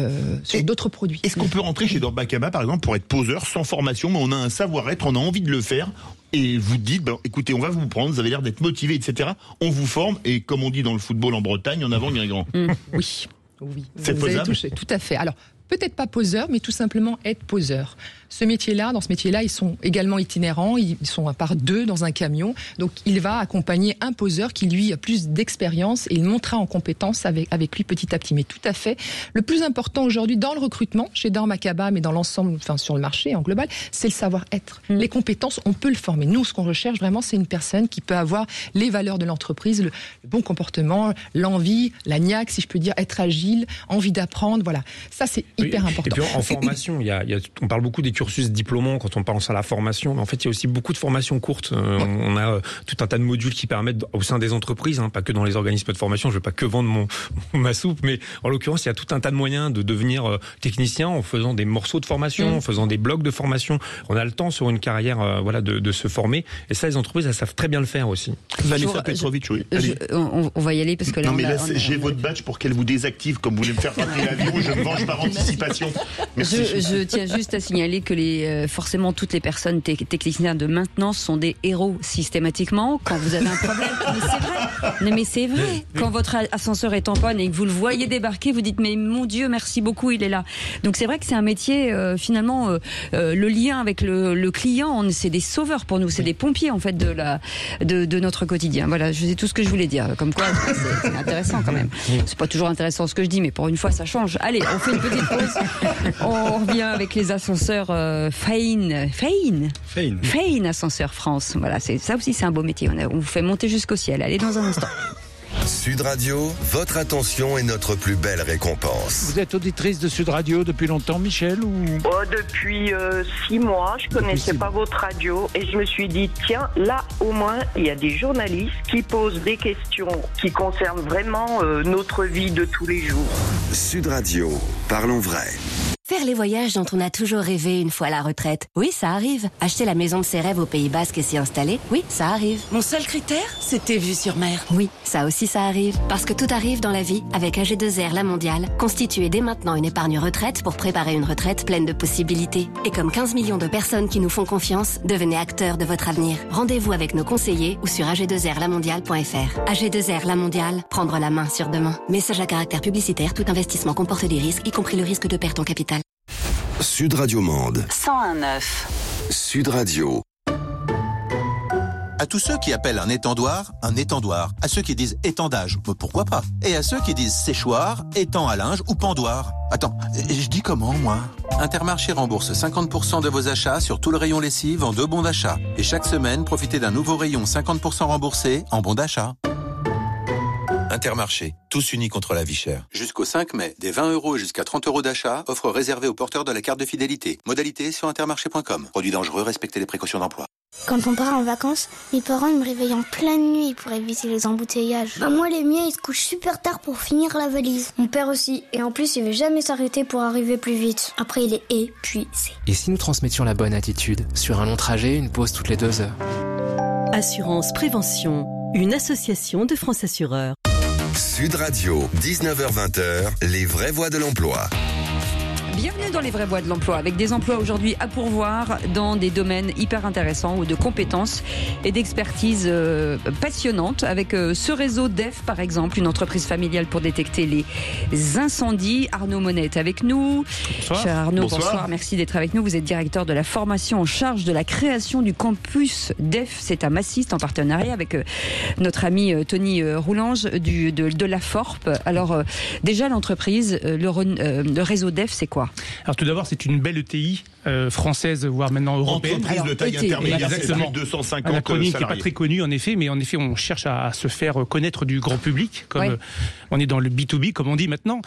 sur d'autres produits. Est-ce qu'on peut rentrer chez Dormakaba, par exemple, pour être poseur sans formation, mais on a un savoir-être, on a envie de le faire, et vous dites, écoutez, on va vous prendre, vous avez l'air d'être motivé, etc. On vous forme, et comme on dit dans le football en Bretagne, en avant, Guingamp. Oui. C'est vous posable. avez touché, tout à fait. Alors, peut-être pas poseur, mais tout simplement être poseur. Dans ce métier-là, ils sont également itinérants, ils sont par deux dans un camion, donc il va accompagner un poseur qui lui a plus d'expérience, et il montera en compétence avec lui petit à petit. Mais tout à fait, le plus important aujourd'hui dans le recrutement, chez Dormakaba, mais dans l'ensemble, sur le marché en global, c'est le savoir-être. Les compétences, on peut le former. Nous, ce qu'on recherche vraiment, c'est une personne qui peut avoir les valeurs de l'entreprise, le bon comportement, l'envie, la niaque, si je peux dire, être agile, envie d'apprendre, voilà. Ça, c'est hyper important. Et puis en formation, on parle beaucoup des cursus diplômants quand on pense à la formation, mais en fait il y a aussi beaucoup de formations courtes. On a tout un tas de modules qui permettent au sein des entreprises, pas que dans les organismes de formation, je ne veux pas que vendre ma soupe, mais en l'occurrence il y a tout un tas de moyens de devenir technicien en faisant des morceaux de formation, en faisant des blocs de formation. On a le temps sur une carrière de se former, et ça les entreprises elles savent très bien le faire aussi. Vanessa Petrovic, oui. On va y aller parce que là j'ai votre badge pour qu'elle vous désactive comme vous voulez me faire rater l'avion, je me venge par anticipation. Je tiens juste à signaler que forcément toutes les personnes techniciens de maintenance sont des héros systématiquement quand vous avez un problème. Mais c'est vrai. Quand votre ascenseur est en panne et que vous le voyez débarquer, vous dites mais mon Dieu, merci beaucoup, il est là. Donc c'est vrai que c'est un métier finalement le lien avec le client, c'est des sauveurs pour nous, c'est des pompiers en fait de notre quotidien. Voilà, c'est tout ce que je voulais dire. Comme quoi, c'est intéressant quand même. C'est pas toujours intéressant ce que je dis, mais pour une fois ça change. Allez, on fait une petite pause. On revient avec les ascenseurs Fein ascenseur France. Voilà, ça aussi c'est un beau métier. On vous fait monter jusqu'au ciel. Allez, dans un instant. Sud Radio, votre attention est notre plus belle récompense. Vous êtes auditrice de Sud Radio depuis longtemps, Michel, ou... Depuis 6 mois, je connaissais pas votre radio et je me suis dit, tiens, là au moins, il y a des journalistes qui posent des questions qui concernent vraiment notre vie de tous les jours. Sud Radio, parlons vrai. Faire les voyages dont on a toujours rêvé une fois à la retraite. Oui, ça arrive. Acheter la maison de ses rêves au Pays Basque et s'y installer. Oui, ça arrive. Mon seul critère, c'était vue sur mer. Oui, ça aussi ça arrive. Parce que tout arrive dans la vie avec AG2R La Mondiale. Constituez dès maintenant une épargne retraite pour préparer une retraite pleine de possibilités. Et comme 15 millions de personnes qui nous font confiance, devenez acteurs de votre avenir. Rendez-vous avec nos conseillers ou sur ag2rlamondiale.fr. AG2R La Mondiale, prendre la main sur demain. Message à caractère publicitaire, tout investissement comporte des risques, y compris le risque de perte en capital. Sud Radio Mende. 101.9. Sud Radio. À tous ceux qui appellent un étendoir. À ceux qui disent étendage, pourquoi pas. Et à ceux qui disent séchoir, étang à linge ou pendoir. Attends, je dis comment, moi ? Intermarché rembourse 50% de vos achats sur tout le rayon lessive en 2 bons d'achat. Et chaque semaine, profitez d'un nouveau rayon 50% remboursé en bons d'achat. Intermarché, tous unis contre la vie chère. Jusqu'au 5 mai, des 20 € et jusqu'à 30 € d'achat, offre réservée aux porteurs de la carte de fidélité. Modalité sur intermarché.com. Produit dangereux, respectez les précautions d'emploi. Quand on part en vacances, mes parents me réveillent en pleine nuit pour éviter les embouteillages. Moi, les miens, ils se couchent super tard pour finir la valise. Mon père aussi. Et en plus, il veut jamais s'arrêter pour arriver plus vite. Après, il est épuisé. Et si nous transmettions la bonne attitude ? Sur un long trajet, une pause toutes les 2 heures. Assurance Prévention, une association de France Assureurs. Sud Radio, 19h-20h, les vraies voix de l'emploi. Bienvenue dans les vraies voies de l'emploi, avec des emplois aujourd'hui à pourvoir dans des domaines hyper intéressants ou de compétences et d'expertise passionnantes, avec ce réseau DEF par exemple, une entreprise familiale pour détecter les incendies. Arnaud Monet est avec nous. Bonsoir. Cher Arnaud, bonsoir, merci d'être avec nous. Vous êtes directeur de la formation en charge de la création du campus DEF, c'est à Massiste, en partenariat avec notre ami Tony Roulange de la FORP. Alors déjà l'entreprise, le réseau DEF, c'est quoi ? Alors tout d'abord, c'est une belle ETI française, voire maintenant européenne. Entreprise de taille intermédiaire, c'est plus de 250 un acronyme salariés. qui n'est pas très connu en effet, mais en effet on cherche à se faire connaître du grand public, comme on est dans le B2B comme on dit maintenant.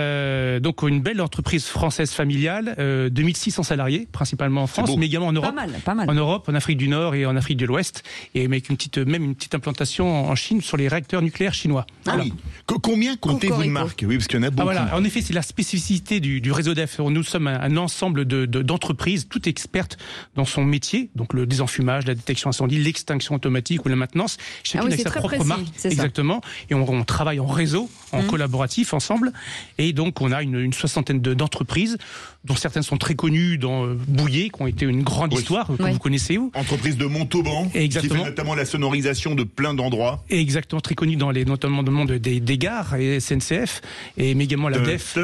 Donc une belle entreprise française familiale, 2600 salariés, principalement en France, mais également en Europe. Pas mal. En Europe, en Afrique du Nord et en Afrique de l'Ouest, et avec une petite implantation en Chine sur les réacteurs nucléaires chinois. Voilà. Oui. Combien comptez-vous de marques ? Oui, parce qu'il y en a beaucoup. Voilà. En effet, c'est la spécificité du réseau DEF. Nous sommes un ensemble d'entreprises, toutes expertes dans son métier, donc le désenfumage, la détection incendie, l'extinction automatique ou la maintenance. Chacune avec sa propre marque. Exactement. Et on travaille en réseau, en collaboratif, ensemble. Et donc, on a une soixantaine d'entreprises, dont certaines sont très connues dans Bouillet, qui ont été une grande histoire, que vous connaissez où. Entreprise de Montauban, qui fait notamment la sonorisation de plein d'endroits. Et exactement, très connue notamment dans le monde des gares et SNCF, mais également la DEF.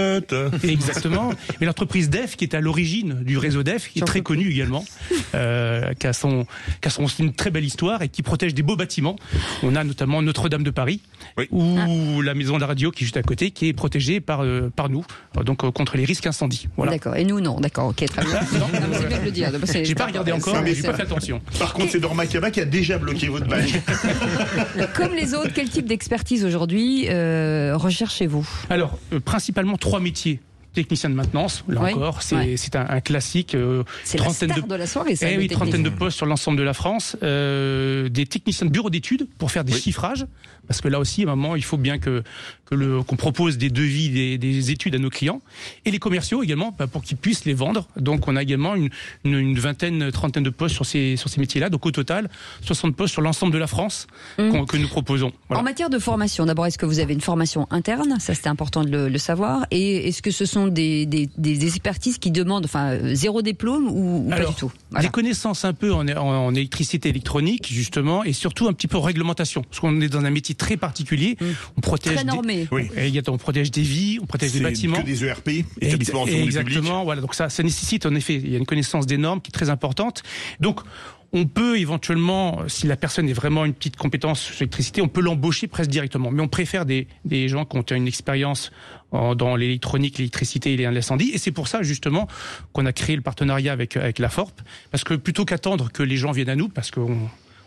Exactement. Mais l'entreprise DEF, qui est à l'origine du réseau DEF, qui est très connue également, qui a aussi une très belle histoire et qui protège des beaux bâtiments. On a notamment Notre-Dame de Paris, ou la maison de la radio qui est juste à côté, qui est protégée par nous, donc contre les risques incendies. Voilà. D'accord. Et nous, non. D'accord. Ok, très bien. C'est bien de le dire. J'ai pas regardé encore, mais j'ai pas fait attention. Par contre, c'est Dormakaba qui a déjà bloqué votre badge. Comme les autres, quel type d'expertise aujourd'hui recherchez-vous ? Alors, principalement 3 métiers. Technicien de maintenance, là encore, c'est un classique. C'est la star de la soirée, ça. Trentaine de postes sur l'ensemble de la France. Des techniciens de bureau d'études pour faire des chiffrages, parce que là aussi, à un moment, il faut bien qu'on propose des devis, des études à nos clients, et les commerciaux également, pour qu'ils puissent les vendre. Donc, on a également une trentaine de postes sur ces métiers-là. Donc, au total, 60 postes sur l'ensemble de la France que nous proposons. Voilà. En matière de formation, d'abord, est-ce que vous avez une formation interne ? Ça, c'était important de le savoir. Et est-ce que ce sont des expertises qui demandent zéro diplôme ou pas du tout ? Des connaissances un peu en électricité électronique, justement, et surtout un petit peu en réglementation. Parce qu'on est dans un métier très particulier. On protège très normé. On protège des vies, on protège des bâtiments. Que des ERP, établissements en public. Exactement. Voilà. Donc ça nécessite, en effet, il y a une connaissance des normes qui est très importante. Donc, on peut éventuellement, si la personne est vraiment une petite compétence sur l'électricité, on peut l'embaucher presque directement. Mais on préfère des gens qui ont une expérience dans l'électronique, l'électricité et l'incendie. Et c'est pour ça, justement, qu'on a créé le partenariat avec la FORP. Parce que plutôt qu'attendre que les gens viennent à nous, parce qu'on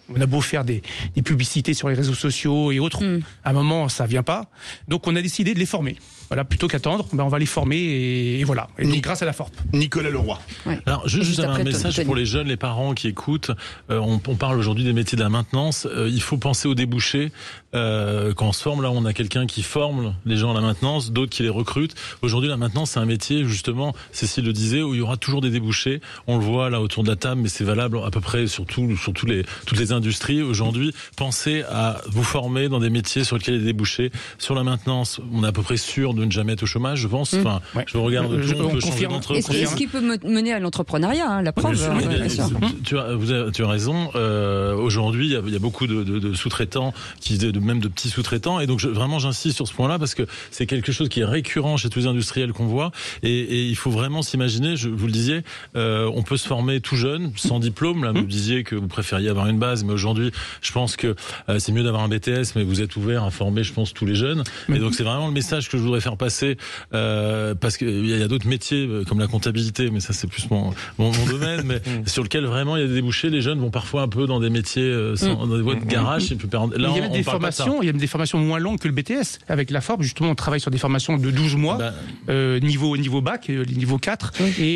On a beau faire des publicités sur les réseaux sociaux et autres, à un moment, ça vient pas. Donc, on a décidé de les former. Voilà, plutôt qu'attendre, on va les former et voilà. Et donc, grâce à la FORP. Nicolas Leroy. Ouais. Alors, juste un message pour les jeunes, les parents qui écoutent. On parle aujourd'hui des métiers de la maintenance. Il faut penser aux débouchés. Quand on se forme, là, on a quelqu'un qui forme les gens à la maintenance, d'autres qui les recrutent. Aujourd'hui, la maintenance, c'est un métier, justement, Cécile le disait, où il y aura toujours des débouchés. On le voit là autour de la table, mais c'est valable à peu près sur toutes les industries. Aujourd'hui, pensez à vous former dans des métiers sur lesquels il y a des débouchés. Sur la maintenance, on est à peu près sûr de ne jamais être au chômage, je pense. Enfin, je regarde tout, on peut changer d'entreprise. Est-ce qu'il peut mener à l'entrepreneuriat, la preuve. Tu as raison. Aujourd'hui, il y a beaucoup de sous-traitants, même de petits sous-traitants, et donc vraiment j'insiste sur ce point-là parce que c'est quelque chose qui est récurrent chez tous les industriels qu'on voit, et il faut vraiment s'imaginer. Vous le disiez, on peut se former tout jeune, sans diplôme. Là, vous disiez que vous préfériez avoir une base, mais aujourd'hui, je pense que c'est mieux d'avoir un BTS, mais vous êtes ouvert à former, je pense, tous les jeunes. Et donc c'est vraiment le message que je voudrais faire passer, parce qu'il y a d'autres métiers comme la comptabilité, mais ça c'est plus mon domaine, mais sur lequel vraiment il y a des débouchés. Les jeunes vont parfois un peu dans des métiers dans des voies de garage. Là, il y a des formations, il y a des formations moins longues que le BTS. Avec la FORP, justement, on travaille sur des formations de 12 mois, niveau bac, niveau 4.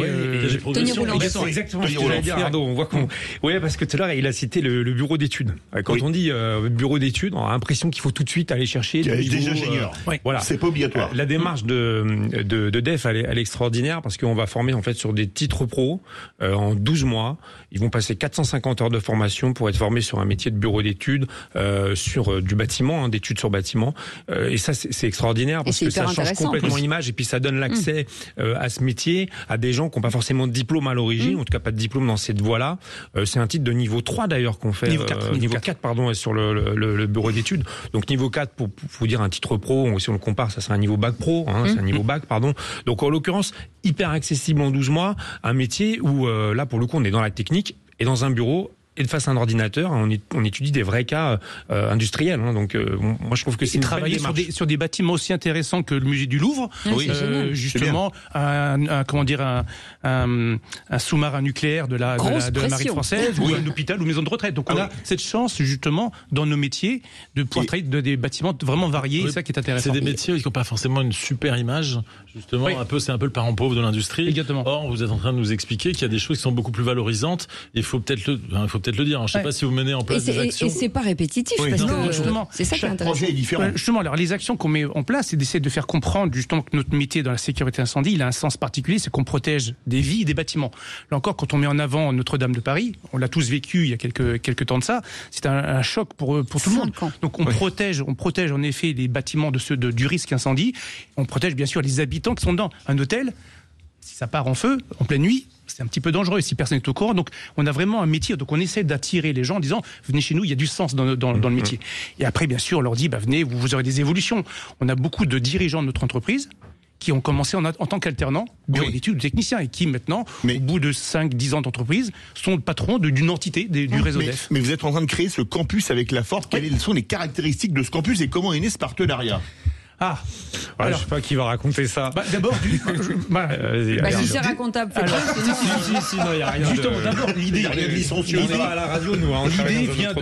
C'est exactement ce que j'allais dire, Arnaud. On voit parce que tout à l'heure, il a cité le bureau d'études. Quand on dit bureau d'études, on a l'impression qu'il faut tout de suite aller chercher des ingénieurs. Voilà. C'est pas obligatoire. La démarche de DEF, elle est extraordinaire parce qu'on va former en fait sur des titres pro en 12 mois. Ils vont passer 450 heures de formation pour être formés sur un métier de bureau d'études, sur du bâtiment, d'études sur bâtiment. Et ça, c'est extraordinaire parce que ça change complètement l'image et puis ça donne l'accès à ce métier à des gens qui n'ont pas forcément de diplôme à l'origine, en tout cas pas de diplôme dans cette voie-là. C'est un titre de niveau 3 d'ailleurs qu'on fait. Niveau 4, pardon, sur le bureau d'études. Donc niveau 4, pour vous dire un titre pro, si on le compare, ça c'est un niveau bac pro, c'est un niveau bac, pardon. Donc en l'occurrence, hyper accessible en 12 mois, un métier où là pour le coup on est dans la technique et dans un bureau et face à un ordinateur, on étudie des vrais cas industriels. Donc, moi, je trouve que c'est une belle démarche. Sur des bâtiments aussi intéressants que le musée du Louvre, justement, un sous-marin nucléaire de la marine française, ou un hôpital ou une maison de retraite. Donc, on a cette chance, justement, dans nos métiers, de pouvoir travailler de des bâtiments vraiment variés. C'est ça qui est intéressant. C'est des métiers qui n'ont pas forcément une super image, justement. C'est un peu le parent pauvre de l'industrie. Exactement. Or, vous êtes en train de nous expliquer qu'il y a des choses qui sont beaucoup plus valorisantes. Il faut peut-être le dire. Je ne sais pas si vous menez en place des actions. Et c'est pas répétitif, parce que justement, c'est ça qui est intéressant. Projet est différent. Justement, alors les actions qu'on met en place, c'est d'essayer de faire comprendre justement que notre métier dans la sécurité incendie, il a un sens particulier, c'est qu'on protège des vies et des bâtiments. Là encore, quand on met en avant Notre-Dame de Paris, on l'a tous vécu il y a quelques temps de ça, c'est un choc pour tout le monde. Donc on protège en effet les bâtiments du risque incendie. On protège bien sûr les habitants qui sont dedans. Un hôtel, si ça part en feu en pleine nuit, c'est un petit peu dangereux si personne n'est au courant. Donc, on a vraiment un métier. Donc, on essaie d'attirer les gens en disant, venez chez nous, il y a du sens dans le métier. Et après, bien sûr, on leur dit, venez, vous aurez des évolutions. On a beaucoup de dirigeants de notre entreprise qui ont commencé en tant qu'alternants, bureau d'études, techniciens, et qui maintenant, au bout de 5-10 ans d'entreprise, sont le patron d'une entité du réseau DEF. Mais vous êtes en train de créer ce campus avec la FORP. Quelles sont les caractéristiques de ce campus et comment est né ce partenariat ? Alors, je sais pas qui va raconter ça. D'abord, si c'est racontable, si, non, il y a rien. Justement, d'abord, l'idée à la radio, nous. L'idée vient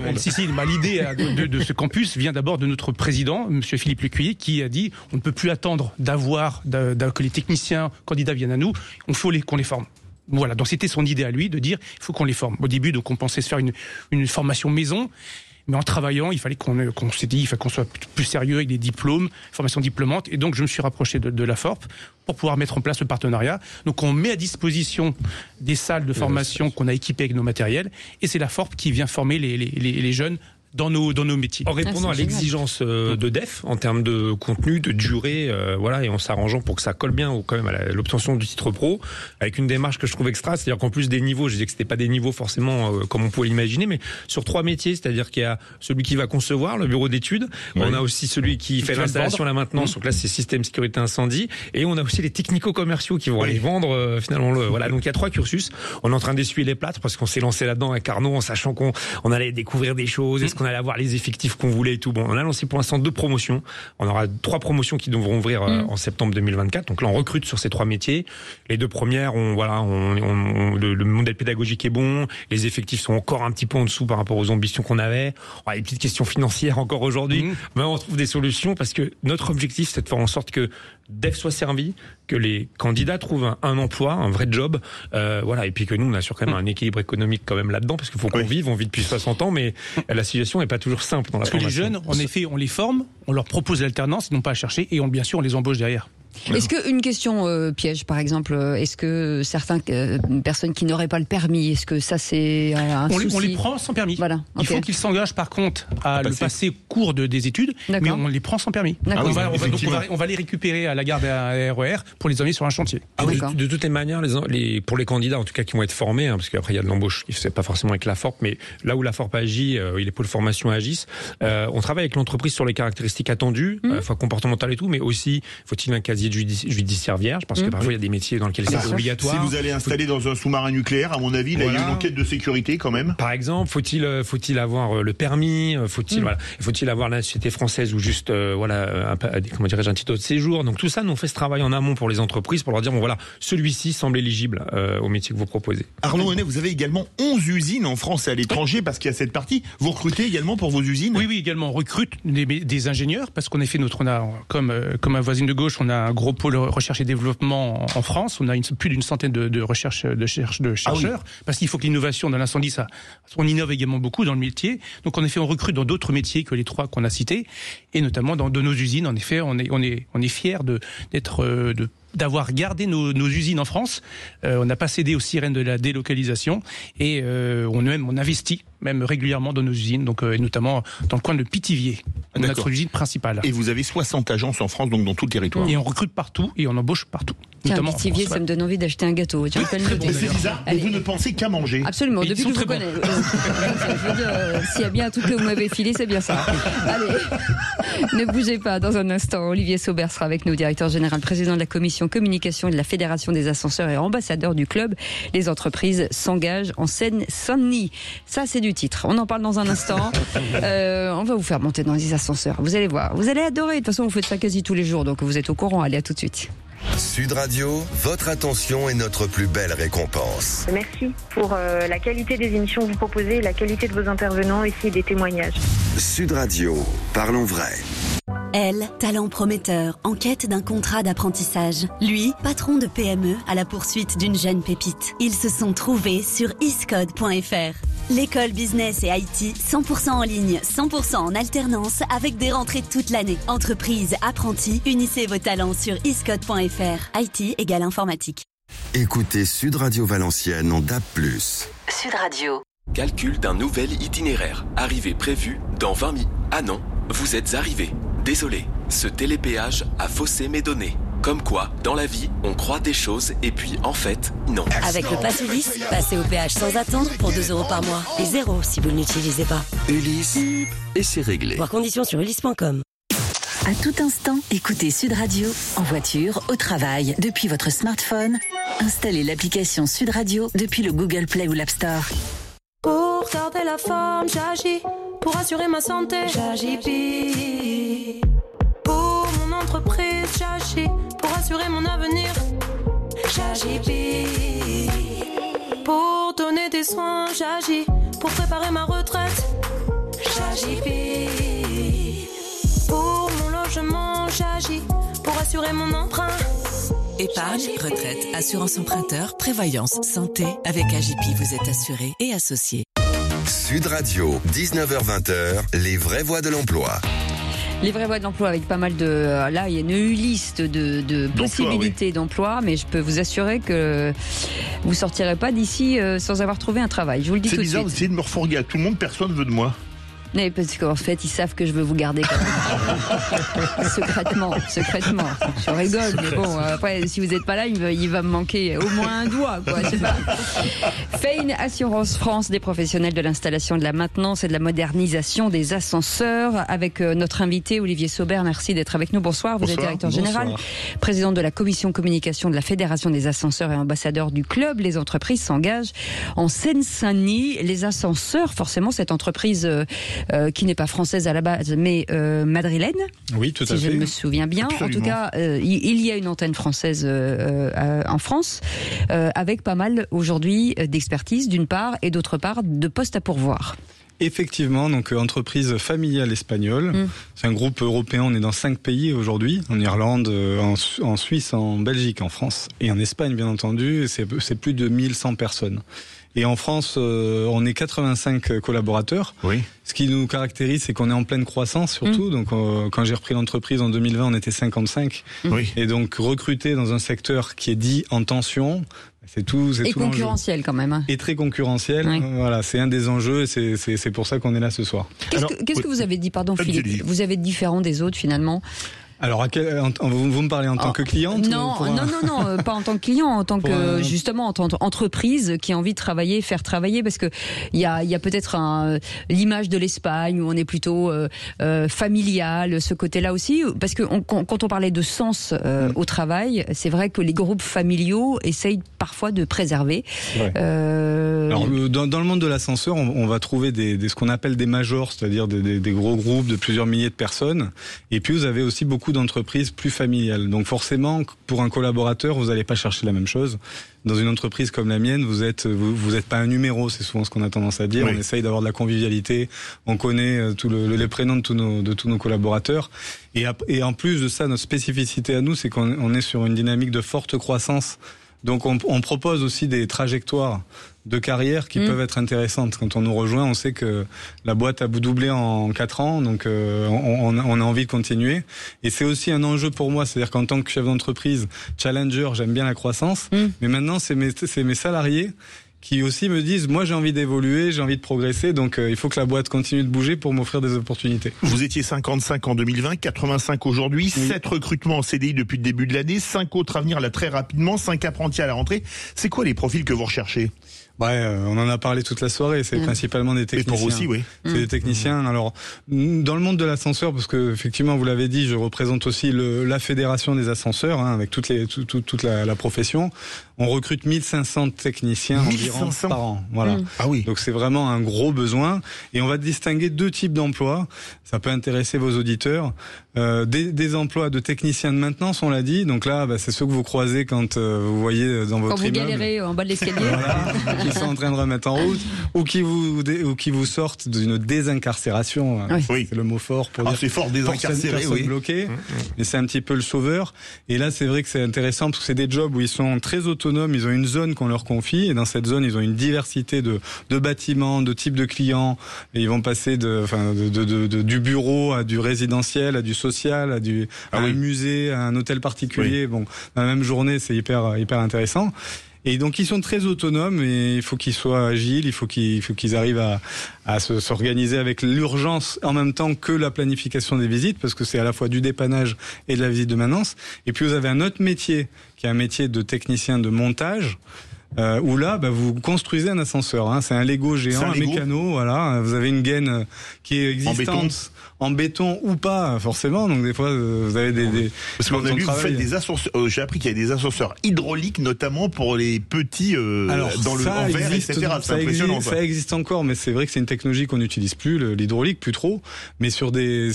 l'idée de ce campus vient d'abord de notre président, Monsieur Philippe Lecuyer, qui a dit on ne peut plus attendre que les techniciens candidats viennent à nous. Il faut qu'on les forme. Voilà. Donc c'était son idée à lui de dire il faut qu'on les forme. Au début, donc on pensait se faire une formation maison. Mais en travaillant, il fallait qu'on soit plus sérieux avec des diplômes, formation diplômante. Et donc, je me suis rapproché de la FORP pour pouvoir mettre en place ce partenariat. Donc, on met à disposition des salles de formation qu'on a équipées avec nos matériels. Et c'est la FORP qui vient former les jeunes dans nos métiers. En répondant à l'exigence de DEF en termes de contenu, de durée, et en s'arrangeant pour que ça colle bien quand même à l'obtention du titre pro, avec une démarche que je trouve extra, c'est-à-dire qu'en plus des niveaux, je disais que c'était pas des niveaux forcément comme on pouvait l'imaginer, mais sur 3 métiers, c'est-à-dire qu'il y a celui qui va concevoir le bureau d'études, on a aussi celui qui fait l'installation, la maintenance, donc là c'est système sécurité incendie, et on a aussi les technico-commerciaux qui vont aller vendre finalement donc il y a 3 cursus. On est en train d'essuyer les plâtres parce qu'on s'est lancé là-dedans avec Arnaud en sachant qu'on allait découvrir des choses. Est-ce qu'on allait avoir les effectifs qu'on voulait et tout. Bon, on a lancé pour l'instant 2 promotions. On aura 3 promotions qui devront ouvrir en septembre 2024. Donc là, on recrute sur ces 3 métiers. Les 2 premières, le modèle pédagogique est bon. Les effectifs sont encore un petit peu en dessous par rapport aux ambitions qu'on avait. On a des petites questions financières encore aujourd'hui. Mais on trouve des solutions parce que notre objectif, c'est de faire en sorte que DEF soit servi, que les candidats trouvent un emploi, un vrai job, et puis que nous, on assure quand même un équilibre économique quand même là-dedans, parce qu'il faut qu'on vive, on vit depuis 60 ans, mais la situation n'est pas toujours simple dans la formation. Parce que les jeunes, en effet, on les forme, on leur propose l'alternance, ils n'ont pas à chercher, et bien sûr, on les embauche derrière. Est-ce qu'une question piège, par exemple, est-ce que certaines personnes qui n'auraient pas le permis, est-ce que ça c'est un souci ? On les prend sans permis. Voilà. Il faut qu'ils s'engagent par contre à le passer cours des études, mais on les prend sans permis. On va les récupérer à la gare RER pour les emmener sur un chantier. De toutes les manières, pour les candidats en tout cas qui vont être formés, parce qu'après il y a de l'embauche, c'est pas forcément avec la FORP, mais là où la FORP agit, les pôles formation agissent, on travaille avec l'entreprise sur les caractéristiques attendues, fois comportementales et tout, mais aussi faut-il un casier judiciaire vierge, parce que parfois il y a des métiers dans lesquels c'est obligatoire. Si vous allez installer dans un sous-marin nucléaire, à mon avis, là, il y a une enquête de sécurité quand même. Par exemple, faut-il avoir le permis, faut-il avoir la nationalité française ou juste un titre de séjour. Donc tout ça, nous on fait ce travail en amont pour les entreprises pour leur dire celui-ci semble éligible au métier que vous proposez. Arnaud Honnet, vous avez également 11 usines en France et à l'étranger parce qu'il y a cette partie. Vous recrutez également pour vos usines ? Oui, également on recrute des ingénieurs parce qu'en effet comme un voisin de gauche, on a un gros pôle recherche et développement en France. On a plus d'une centaine de chercheurs, parce qu'il faut que l'innovation dans l'incendie, on innove également beaucoup dans le métier. Donc en effet, on recrute dans d'autres métiers que les 3 qu'on a cités, et notamment dans nos usines. En effet, on est fiers d'avoir gardé nos usines en France. On n'a pas cédé aux sirènes de la délocalisation, et on investit même régulièrement dans nos usines, donc et notamment dans le coin de Pithiviers, notre usine principale. Et vous avez 60 agences en France, donc dans tout le territoire. Et on recrute partout et on embauche partout. Tiens, Pithiviers, ça me donne envie d'acheter un gâteau. C'est bizarre, mais vous ne pensez qu'à manger. Absolument, depuis que je vous connais. Je veux dire, s'il y a bien un truc que vous m'avez filé, c'est bien ça. Allez, ne bougez pas. Dans un instant, Olivier Saubert sera avec nous, directeur général, président de la commission communication de la Fédération des ascenseurs et ambassadeur du club. Les entreprises s'engagent en Seine-Saint-Denis. Ça, c'est du titre. On en parle dans un instant. On va vous faire monter dans les ascenseurs. Vous allez voir. Vous allez adorer. De toute façon, vous faites ça quasi tous les jours, donc vous êtes au courant. Allez, à tout de suite. Sud Radio, votre attention est notre plus belle récompense. Merci pour la qualité des émissions que vous proposez, la qualité de vos intervenants ici et des témoignages. Sud Radio, parlons vrai. Elle, talent prometteur, en quête d'un contrat d'apprentissage. Lui, patron de PME, à la poursuite d'une jeune pépite. Ils se sont trouvés sur iscode.fr. L'école business et IT, 100% en ligne, 100% en alternance, avec des rentrées toute l'année. Entreprise, apprentis, unissez vos talents sur iscode.fr. IT égale informatique. Écoutez Sud Radio Valenciennes en DAB+. Sud Radio. Calcul d'un nouvel itinéraire. Arrivée prévue dans 20 minutes. Ah non, vous êtes arrivé. Désolé, ce télépéage a faussé mes données. Comme quoi, dans la vie, on croit des choses et puis en fait, non. Avec le Pass Ulysse, passez au péage sans attendre pour 2 € par mois. Et 0 si vous ne l'utilisez pas. Ulysse, et c'est réglé. Voir conditions sur ulysse.com. À tout instant, écoutez Sud Radio, en voiture, au travail, depuis votre smartphone. Installez l'application Sud Radio depuis le Google Play ou l'App Store. Pour garder la forme, j'agis. Pour assurer ma santé, j'agis pire. Pour mon entreprise, j'agis. Pour assurer mon avenir, j'agis pire. Pour donner des soins, j'agis. Pour préparer ma retraite, j'agis pire. Pour mon logement, j'agis. Pour assurer mon emprunt. Épargne, retraite, assurance emprunteur, prévoyance, santé. Avec AJP, vous êtes assuré et associé. Sud Radio, 19h-20h, les vraies voix de l'emploi. Les vraies voies de l'emploi avec pas mal de... Là, il y a une liste de possibilités d'emploi, mais je peux vous assurer que vous ne sortirez pas d'ici sans avoir trouvé un travail. Je vous le dis tout de suite. C'est bizarre d'essayer de me refourguer à tout le monde, personne ne veut de moi. Mais parce qu'en fait, ils savent que je veux vous garder quand même. Secrètement. Je rigole, mais bon, après, si vous n'êtes pas là, il va me manquer au moins un doigt, quoi. Je sais pas. Fein Assurance France, des professionnels de l'installation, de la maintenance et de la modernisation des ascenseurs, avec notre invité Olivier Saubert. Merci d'être avec nous. Bonsoir. Vous êtes directeur général, président de la commission communication de la Fédération des ascenseurs et ambassadeur du club. Les entreprises s'engagent en Seine-Saint-Denis. Les ascenseurs, forcément, cette entreprise qui n'est pas française à la base, mais madrilène. Oui, tout à fait. Si je me souviens bien. Absolument. En tout cas, il y a une antenne française en France, avec pas mal aujourd'hui d'expertise d'une part et d'autre part de postes à pourvoir. Effectivement, donc entreprise familiale espagnole. C'est un groupe européen, on est dans 5 pays aujourd'hui, en Irlande, en Suisse, en Belgique, en France et en Espagne bien entendu, c'est plus de 1100 personnes. Et en France, on est 85 collaborateurs. Oui. Ce qui nous caractérise, c'est qu'on est en pleine croissance surtout. Donc, quand j'ai repris l'entreprise en 2020, on était 55. Oui. Et donc, recruter dans un secteur qui est dit en tension, c'est tout. Et tout concurrentiel l'enjeu. Quand même. Hein. Et très concurrentiel. Oui. Voilà, c'est un des enjeux et c'est pour ça qu'on est là ce soir. Qu'est-ce que vous avez dit, pardon Philippe, vous avez différent des autres finalement? Alors, vous me parlez en tant que cliente? Non, pas en tant que client, en tant que justement en tant qu'entreprise qui a envie de faire travailler, parce que il y a peut-être l'image de l'Espagne où on est plutôt familial, ce côté-là aussi, parce que quand on parlait de sens au travail, c'est vrai que les groupes familiaux essayent parfois de préserver. Ouais. Alors, dans le monde de l'ascenseur, on va trouver ce qu'on appelle des majors, c'est-à-dire des gros groupes de plusieurs milliers de personnes, et puis vous avez aussi beaucoup d'entreprises plus familiales. Donc forcément, pour un collaborateur, vous n'allez pas chercher la même chose. Dans une entreprise comme la mienne, vous êtes pas un numéro, c'est souvent ce qu'on a tendance à dire. Oui. On essaye d'avoir de la convivialité. On connaît les prénoms de tous nos collaborateurs. Et en plus de ça, notre spécificité à nous, c'est qu'on est sur une dynamique de forte croissance. Donc on propose aussi des trajectoires de carrière qui peuvent être intéressantes. Quand on nous rejoint, on sait que la boîte a doublé en 4 ans, donc on a envie de continuer. Et c'est aussi un enjeu pour moi, c'est-à-dire qu'en tant que chef d'entreprise, challenger, j'aime bien la croissance, mais maintenant c'est mes salariés qui aussi me disent, moi j'ai envie d'évoluer, j'ai envie de progresser, donc il faut que la boîte continue de bouger pour m'offrir des opportunités. Vous étiez 55 en 2020, 85 aujourd'hui, 7 recrutements en CDI depuis le début de l'année, 5 autres à venir là très rapidement, 5 apprentis à la rentrée. C'est quoi les profils que vous recherchez ? On en a parlé toute la soirée, c'est principalement des techniciens. Et pour aussi, oui. C'est des techniciens. Alors, dans le monde de l'ascenseur, parce que effectivement, vous l'avez dit, je représente aussi la fédération des ascenseurs, avec toute la profession. On recrute 1500 techniciens environ par an. Voilà. Ah oui. Donc c'est vraiment un gros besoin. Et on va distinguer 2 types d'emplois. Ça peut intéresser vos auditeurs. Des emplois de techniciens de maintenance, on l'a dit. Donc là, c'est ceux que vous croisez quand vous voyez dans votre immeuble. Quand vous galérez en bas de l'escalier. Voilà, qui sont en train de remettre en route, ou qui vous sortent d'une désincarcération. Oui. C'est le mot fort pour dire. C'est fort, désincarcéré, oui. Bloquées, mais c'est un petit peu le sauveur. Et là, c'est vrai que c'est intéressant parce que c'est des jobs où ils sont très autonomes. Ils ont une zone qu'on leur confie, et dans cette zone, ils ont une diversité de bâtiments, de types de clients. Et ils vont passer du bureau à du résidentiel, à du social, à un musée, à un hôtel particulier. Oui. Bon, dans la même journée, c'est hyper intéressant. Et donc ils sont très autonomes, et il faut qu'ils soient agiles, il faut qu'ils arrivent à s'organiser avec l'urgence en même temps que la planification des visites, parce que c'est à la fois du dépannage et de la visite de maintenance. Et puis vous avez un autre métier qui est un métier de technicien de montage. Où là, vous construisez un ascenseur. C'est un Lego géant, un mécano. Voilà, vous avez une gaine qui est existante en béton ou pas forcément. Donc des fois, vous avez des parce qu'on a vu vous faites des ascenseurs. J'ai appris qu'il y a des ascenseurs hydrauliques, notamment pour les petits dans le en verre, etc. C'est impressionnant. Ça existe encore, mais c'est vrai que c'est une technologie qu'on n'utilise plus, l'hydraulique, plus trop. Mais sur des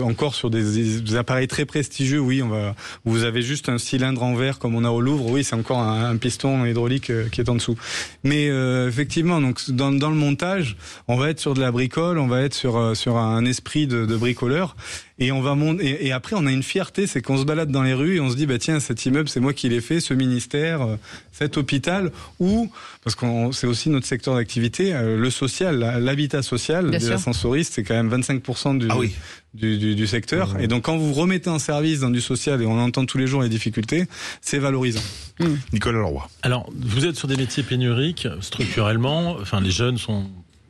appareils très prestigieux, oui, vous avez juste un cylindre en verre comme on a au Louvre. Oui, c'est encore un piston hydraulique qui est en dessous. Mais effectivement, donc dans le montage, on va être sur de la bricole, on va être sur un esprit de bricoleur, et on va et après on a une fierté, c'est qu'on se balade dans les rues et on se dit tiens, cet immeuble c'est moi qui l'ai fait, ce ministère, cet hôpital, ou parce que c'est aussi notre secteur d'activité, le social, l'habitat social des ascensoristes, c'est quand même 25% du secteur. Mmh. Et donc quand vous remettez en service dans du social, et on entend tous les jours les difficultés, c'est valorisant. Nicolas Leroy. Alors vous êtes sur des métiers pénuriques structurellement, les jeunes sont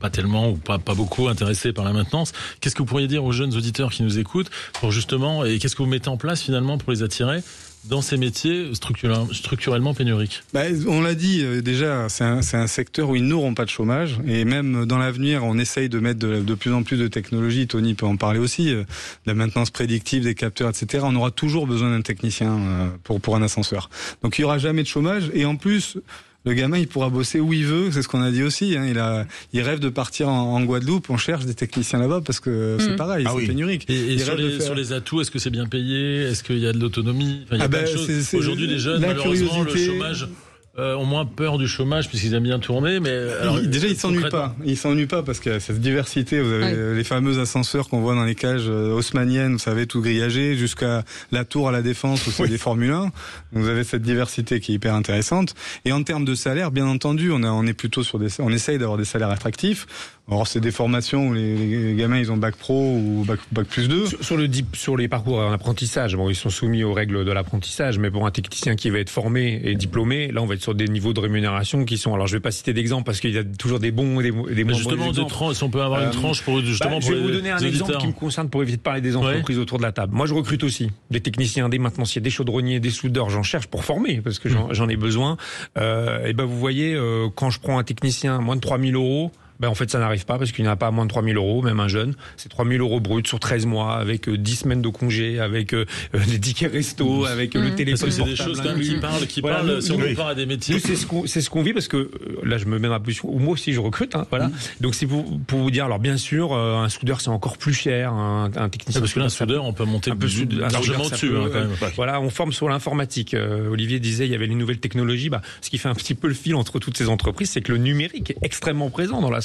pas tellement ou pas beaucoup intéressés par la maintenance. Qu'est-ce que vous pourriez dire aux jeunes auditeurs qui nous écoutent pour justement, et qu'est-ce que vous mettez en place finalement pour les attirer dans ces métiers structurellement pénuriques? On l'a dit déjà, c'est un secteur où ils n'auront pas de chômage, et même dans l'avenir, on essaye de mettre de plus en plus de technologies. Tony peut en parler aussi, de la maintenance prédictive, des capteurs, etc. On aura toujours besoin d'un technicien pour un ascenseur. Donc il y aura jamais de chômage, et en plus, le gamin, il pourra bosser où il veut, c'est ce qu'on a dit aussi. Il rêve de partir en Guadeloupe, on cherche des techniciens là-bas parce que c'est pareil, c'est pénurique. Et sur les atouts, est-ce que c'est bien payé? Est-ce qu'il y a de l'autonomie? Il y a plein de choses. Aujourd'hui, les jeunes, malheureusement, le chômage... ont moins peur du chômage puisqu'ils aiment bien tourner, mais alors, déjà ils s'ennuient pas. Ils s'ennuient pas parce qu'il y a cette diversité. Vous avez les fameux ascenseurs qu'on voit dans les cages haussmanniennes, vous savez, tout grillagé, jusqu'à la tour à la Défense où c'est des Formule 1. Vous avez cette diversité qui est hyper intéressante. Et en termes de salaire, bien entendu, on est plutôt on essaye d'avoir des salaires attractifs. Alors c'est des formations où les gamins ils ont bac pro ou bac plus 2. Sur les parcours en apprentissage, ils sont soumis aux règles de l'apprentissage, mais pour un technicien qui va être formé et diplômé, là on va être sur des niveaux de rémunération qui sont, alors je vais pas citer d'exemples parce qu'il y a toujours des bons et des moins bons justement exemples. Si on peut avoir une tranche pour justement je vais vous donner un exemple qui me concerne pour éviter de parler des entreprises autour de la table. Moi je recrute aussi des techniciens, des maintenanciers, des chaudronniers, des soudeurs, j'en cherche pour former parce que j'en ai besoin. Et vous voyez, quand je prends un technicien moins de 3 000 €, en fait, ça n'arrive pas parce qu'il n'y en a pas à moins de 3 000 €, même un jeune. C'est 3 000 € bruts sur 13 mois, avec 10 semaines de congé, avec des tickets resto, avec le téléphone portable. Parce que c'est des choses quand même qui parlent, si on compare à des métiers. C'est ce qu'on vit parce que, là, je me mets dans la position où moi aussi je recrute, Donc c'est pour vous dire, alors bien sûr, un soudeur c'est encore plus cher, un technicien. Parce que là, un soudeur, on peut monter largement dessus, quand même. Voilà, on forme sur l'informatique. Olivier disait, il y avait les nouvelles technologies. Ce qui fait un petit peu le fil entre toutes ces entreprises, c'est que le numérique est extrêmement présent dans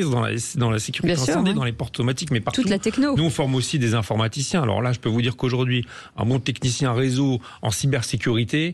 dans la sécurité incendie, dans les portes automatiques, mais partout. Toute la techno. Nous, on forme aussi des informaticiens. Alors là, je peux vous dire qu'aujourd'hui, un bon technicien réseau en cybersécurité,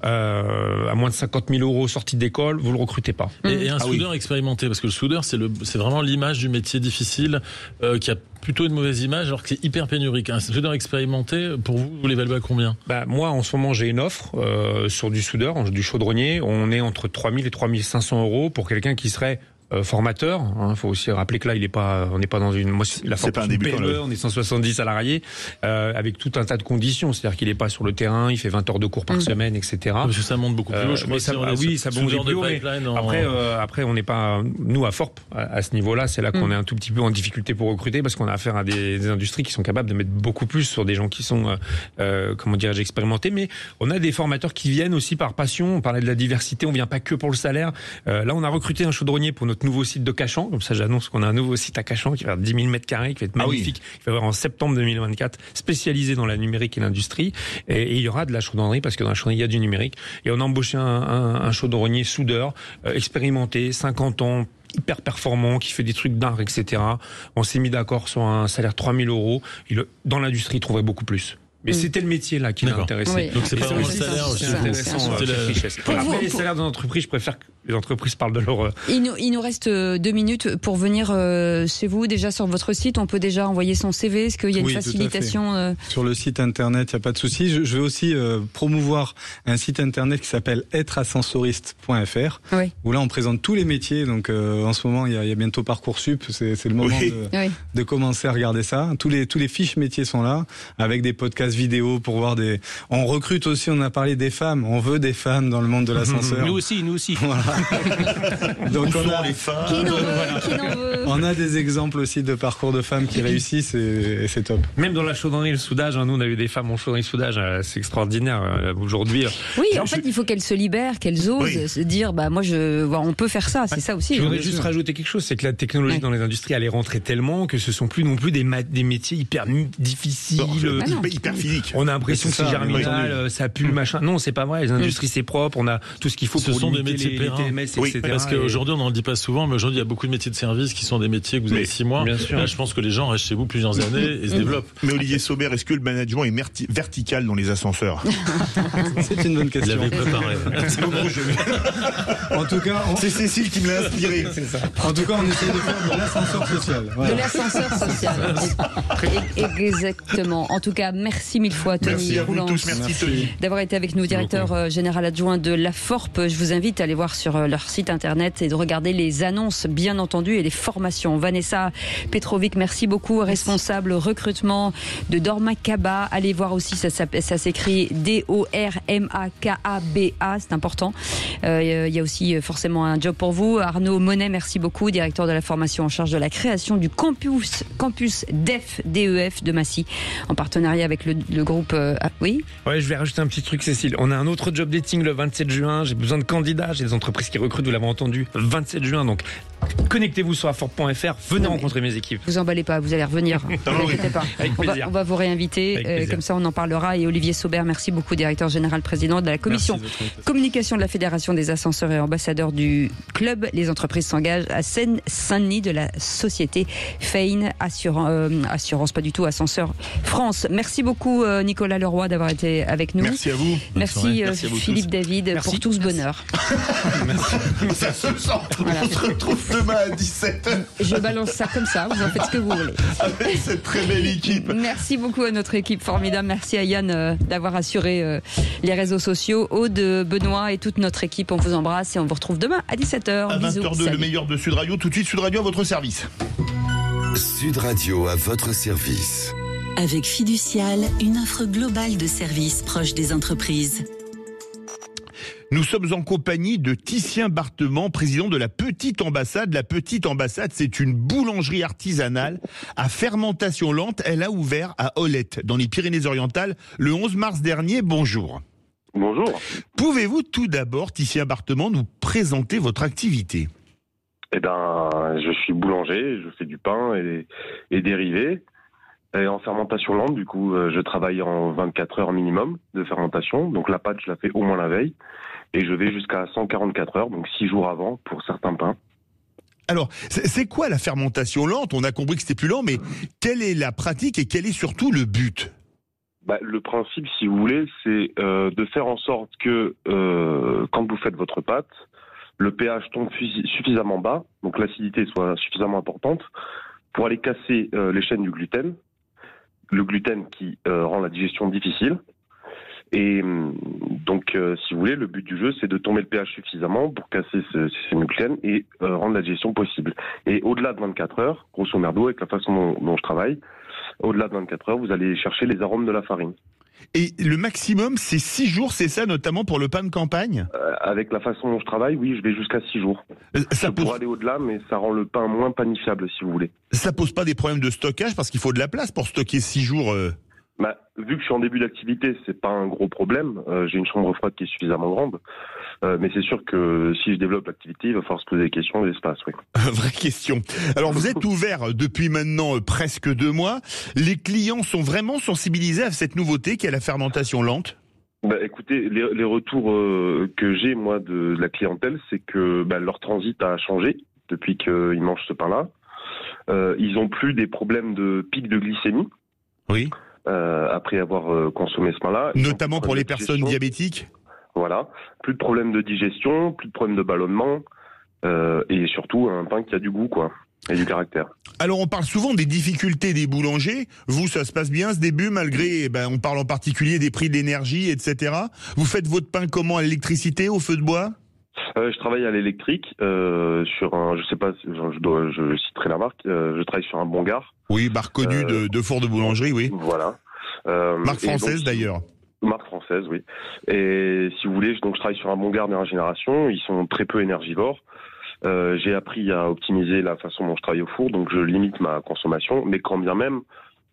à moins de 50 000 € sorti d'école, vous le recrutez pas. Et un soudeur expérimenté, parce que le soudeur, c'est vraiment l'image du métier difficile qui a plutôt une mauvaise image, alors que c'est hyper pénurique. Un soudeur expérimenté, pour vous l'évaluez à combien? Moi, en ce moment, j'ai une offre sur du soudeur, du chaudronnier. On est entre 3 000 et 3 500 € pour quelqu'un qui serait formateur. Faut aussi rappeler que là, on n'est pas dans la formation PME, on est 170 salariés, avec tout un tas de conditions. C'est-à-dire qu'il n'est pas sur le terrain, il fait 20 heures de cours par semaine, etc. Parce que ça monte beaucoup plus haut. Ça monte beaucoup plus haut. Après, on n'est pas, nous, à Forp, à ce niveau-là, c'est là qu'on est un tout petit peu en difficulté pour recruter, parce qu'on a affaire à des industries qui sont capables de mettre beaucoup plus sur des gens qui sont, expérimentés. Mais on a des formateurs qui viennent aussi par passion. On parlait de la diversité, on vient pas que pour le salaire. Là, on a recruté un chaudronnier pour notre nouveau site de Cachan. Comme ça, j'annonce qu'on a un nouveau site à Cachan qui va faire 10 000 m², qui va être magnifique, qui va avoir en septembre 2024, spécialisé dans la numérique et l'industrie. Et il y aura de la chaudronnerie, parce que dans la chaudronnerie, il y a du numérique. Et on a embauché un chaudronnier soudeur, expérimenté, 50 ans, hyper performant, qui fait des trucs d'art, etc. On s'est mis d'accord sur un salaire 3 000 €. Dans l'industrie, il trouverait beaucoup plus. Mais c'était le métier là qui l'a intéressé. Oui. Donc c'est pas vraiment le salaire, c'est intéressant. Après les salaires d'entreprise, je préfère que les entreprises parlent de leur. Il nous reste 2 minutes pour venir chez vous. Déjà sur votre site, on peut déjà envoyer son CV. Est-ce qu'il y a une facilitation Sur le site internet, il n'y a pas de souci. Je vais aussi promouvoir un site internet qui s'appelle êtreascensoriste.fr, où là on présente tous les métiers. Donc en ce moment, il y a bientôt Parcoursup. C'est le moment de commencer à regarder ça. Tous les fiches métiers sont là, avec des podcasts vidéo pour voir des. On recrute aussi, on a parlé des femmes. On veut des femmes dans le monde de l'ascenseur. Nous aussi. Voilà. Donc on a les femmes. Qui n'en veut. On a des exemples aussi de parcours de femmes qui réussissent et c'est top. Même dans la chaudronnerie et le soudage, nous on a eu des femmes en chaudronnerie et soudage, c'est extraordinaire aujourd'hui. Oui, en fait, il faut qu'elles se libèrent, qu'elles osent se dire, moi on peut faire ça, c'est ça aussi. Je voudrais juste rajouter quelque chose, c'est que la technologie dans les industries, elle est rentrée tellement que ce sont plus non plus des métiers hyper difficiles, hyper physiques. On a l'impression que c'est germinal, ça pue, machin. Non, c'est pas vrai. Les industries, c'est propre. On a tout ce qu'il faut pour limiter les TMS, etc. Parce qu'aujourd'hui, on n'en le dit pas souvent, mais aujourd'hui, il y a beaucoup de métiers de service qui sont des métiers que vous avez 6 mois. Là, je pense que les gens restent chez vous plusieurs années et se développent. Mais Olivier Saubert, est-ce que le management est vertical dans les ascenseurs? C'est une bonne question. Il l'avait préparé. En tout cas, c'est Cécile qui me l'a inspiré. C'est ça. En tout cas, on essaie de faire de l'ascenseur social. De l'ascenseur social. Exactement. En tout cas, merci mille fois, Tony. Merci à vous tous. Merci, Tony. D'avoir été avec nous, directeur général adjoint de la Forp. Je vous invite à aller voir sur sur leur site internet et de regarder les annonces, bien entendu, et les formations. Vanessa Petrovic, merci beaucoup, responsable recrutement de Dormakaba. Allez voir aussi, ça s'écrit Dormakaba, c'est important. Il y a aussi forcément un job pour vous. Arnaud Monet, merci beaucoup, directeur de la formation en charge de la création du campus DEF de Massy, en partenariat avec le groupe. Oui. Ouais, je vais rajouter un petit truc, Cécile. On a un autre job dating le 27 juin. J'ai besoin de candidats. J'ai des entreprises qui recrutent, vous l'avez entendu, 27 juin. Donc, connectez-vous sur aforp.fr. Venez rencontrer mes équipes. Vous emballez pas, vous allez revenir. Ne vous inquiétez pas. On va vous réinviter. Comme ça, on en parlera. Et Olivier Saubert, merci beaucoup, directeur général, président de la commission communication de la Fédération des ascenseurs et ambassadeur du club. Les entreprises s'engagent à Seine-Saint-Denis de la société Fein Assurance, pas du tout, Ascenseur France. Merci beaucoup, Nicolas Leroy, d'avoir été avec nous. Merci à vous. Merci Philippe David pour tout ce bonheur. Merci. Ça se sent. Voilà. On se retrouve demain à 17h. Je balance ça comme ça, vous en faites ce que vous voulez. Avec cette très belle équipe. Merci beaucoup à notre équipe formidable. Merci à Yann d'avoir assuré les réseaux sociaux. Aude, Benoît et toute notre équipe, on vous embrasse et on vous retrouve demain à 17h. À 20h02, le meilleur de Sud Radio. Tout de suite, Sud Radio à votre service. Sud Radio à votre service. Avec Fiducial, une offre globale de services proches des entreprises. Nous sommes en compagnie de Titien Bartement, président de la Petite Ambassade. La Petite Ambassade, c'est une boulangerie artisanale à fermentation lente. Elle a ouvert à Olette, dans les Pyrénées-Orientales, le 11 mars dernier. Bonjour. Bonjour. Pouvez-vous tout d'abord, Titien Bartement, nous présenter votre activité ? Eh ben, je suis boulanger, je fais du pain et dérivés. Et en fermentation lente, du coup, je travaille en 24 heures minimum de fermentation. Donc la pâte, je la fais au moins la veille. Et je vais jusqu'à 144 heures, donc 6 jours avant pour certains pains. Alors, c'est quoi la fermentation lente ? On a compris que c'était plus lent, mais quelle est la pratique et quel est surtout le but ? Le principe, si vous voulez, c'est de faire en sorte que quand vous faites votre pâte, le pH tombe suffisamment bas, donc l'acidité soit suffisamment importante, pour aller casser les chaînes du gluten. Le gluten qui rend la digestion difficile. Et donc, si vous voulez, le but du jeu, c'est de tomber le pH suffisamment pour casser ce gluten et rendre la digestion possible. Et au-delà de 24 heures, grosso merdo, avec la façon dont je travaille, au-delà de 24 heures, vous allez chercher les arômes de la farine. Et le maximum, c'est 6 jours, c'est ça, notamment pour le pain de campagne ? Avec la façon dont je travaille, oui, je vais jusqu'à 6 jours. Ça pourrait aller au-delà, mais ça rend le pain moins panifiable, si vous voulez. Ça pose pas des problèmes de stockage, parce qu'il faut de la place pour stocker 6 jours Vu que je suis en début d'activité, c'est pas un gros problème. J'ai une chambre froide qui est suffisamment grande. Mais c'est sûr que si je développe l'activité, il va falloir se poser des questions de l'espace, oui. Vraie question. Alors, vous êtes ouvert depuis maintenant presque 2 mois. Les clients sont vraiment sensibilisés à cette nouveauté qu'est la fermentation lente ? Écoutez, les retours que j'ai, moi, de la clientèle, c'est que leur transit a changé depuis qu'ils mangent ce pain-là. Ils ont plus des problèmes de pic de glycémie. Oui. Après avoir consommé ce pain-là. Notamment pour les personnes diabétiques ? Voilà. Plus de problèmes de digestion, plus de problèmes de ballonnement, et surtout un pain qui a du goût, quoi, et du caractère. Alors on parle souvent des difficultés des boulangers. Vous, ça se passe bien ce début, malgré, on parle en particulier des prix de l'énergie, etc. Vous faites votre pain comment, à l'électricité, au feu de bois ? Je travaille à l'électrique sur un, je sais pas, je citerai la marque. Je travaille sur un Bongard. Oui, marque connue de four de boulangerie, oui. Voilà. Marque française d'ailleurs. Marque française, oui. Et si vous voulez, donc je travaille sur un Bongard dernière génération. Ils sont très peu énergivores. J'ai appris à optimiser la façon dont je travaille au four, donc je limite ma consommation. Mais quand bien même,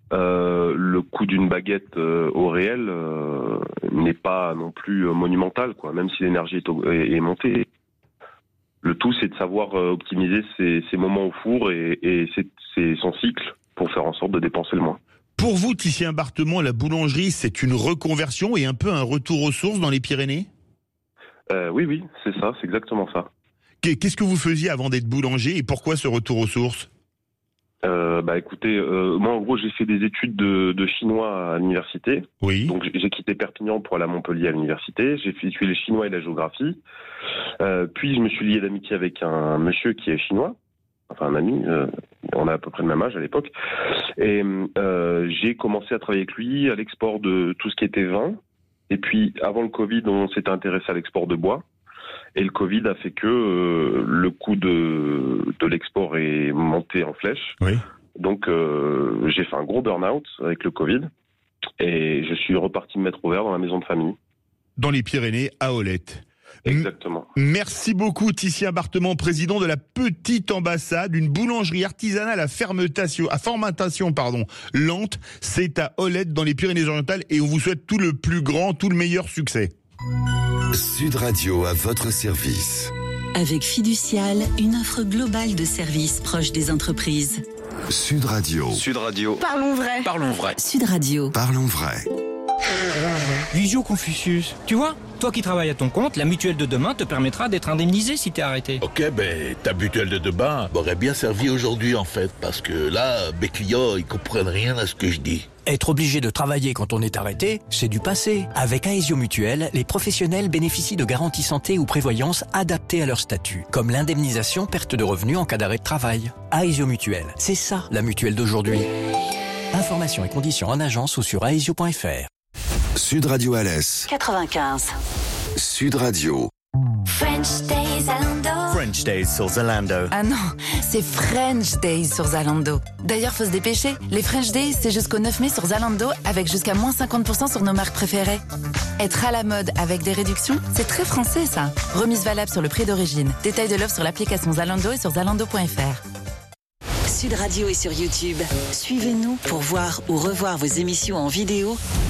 le coût d'une baguette au réel n'est pas non plus monumental, quoi. Même si l'énergie est montée. Le tout, c'est de savoir optimiser ses moments au four et son cycle pour faire en sorte de dépenser le moins. Pour vous, Titien Bartement, la boulangerie, c'est une reconversion et un peu un retour aux sources dans les Pyrénées ? Oui, c'est ça, c'est exactement ça. Qu'est-ce que vous faisiez avant d'être boulanger et pourquoi ce retour aux sources ? Écoutez, moi en gros j'ai fait des études de chinois à l'université. Oui. Donc j'ai quitté Perpignan pour aller à Montpellier à l'université. J'ai fait le chinois et la géographie. Puis je me suis lié d'amitié avec un monsieur qui est chinois, enfin un ami. On a à peu près le même âge à l'époque. Et j'ai commencé à travailler avec lui à l'export de tout ce qui était vin. Et puis avant le Covid, on s'était intéressé à l'export de bois. Et le Covid a fait que le coût de l'export est monté en flèche. Oui. Donc j'ai fait un gros burn-out avec le Covid et je suis reparti me mettre au vert dans la maison de famille. Dans les Pyrénées, à Olette. Exactement. Merci beaucoup Titien Bartement, président de la Petite Ambassade, une boulangerie artisanale à fermentation lente. C'est à Olette dans les Pyrénées-Orientales et on vous souhaite tout le plus grand, tout le meilleur succès. Sud Radio à votre service. Avec Fiducial, une offre globale de services proches des entreprises. Sud Radio. Sud Radio. Parlons vrai. Parlons vrai. Sud Radio. Parlons vrai. Visio Confucius. Tu vois, toi qui travailles à ton compte, la mutuelle de demain te permettra d'être indemnisé si t'es arrêté. Ok, ta mutuelle de demain m'aurait bien servi aujourd'hui en fait, parce que là, mes clients, ils comprennent rien à ce que je dis. Être obligé de travailler quand on est arrêté, c'est du passé. Avec Aesio Mutuelle, les professionnels bénéficient de garanties santé ou prévoyance adaptées à leur statut, comme l'indemnisation perte de revenus en cas d'arrêt de travail. Aesio Mutuelle, c'est ça la mutuelle d'aujourd'hui. Informations et conditions en agence ou sur aesio.fr. Sud Radio Alès 95. Sud Radio. French Days Zalando. French Days sur Zalando. Ah non, c'est French Days sur Zalando. D'ailleurs, faut se dépêcher. Les French Days, c'est jusqu'au 9 mai sur Zalando, avec jusqu'à moins 50% sur nos marques préférées. Être à la mode avec des réductions, c'est très français ça. Remise valable sur le prix d'origine. Détail de l'offre sur l'application Zalando et sur zalando.fr. Sud Radio est sur YouTube. Suivez-nous pour voir ou revoir vos émissions en vidéo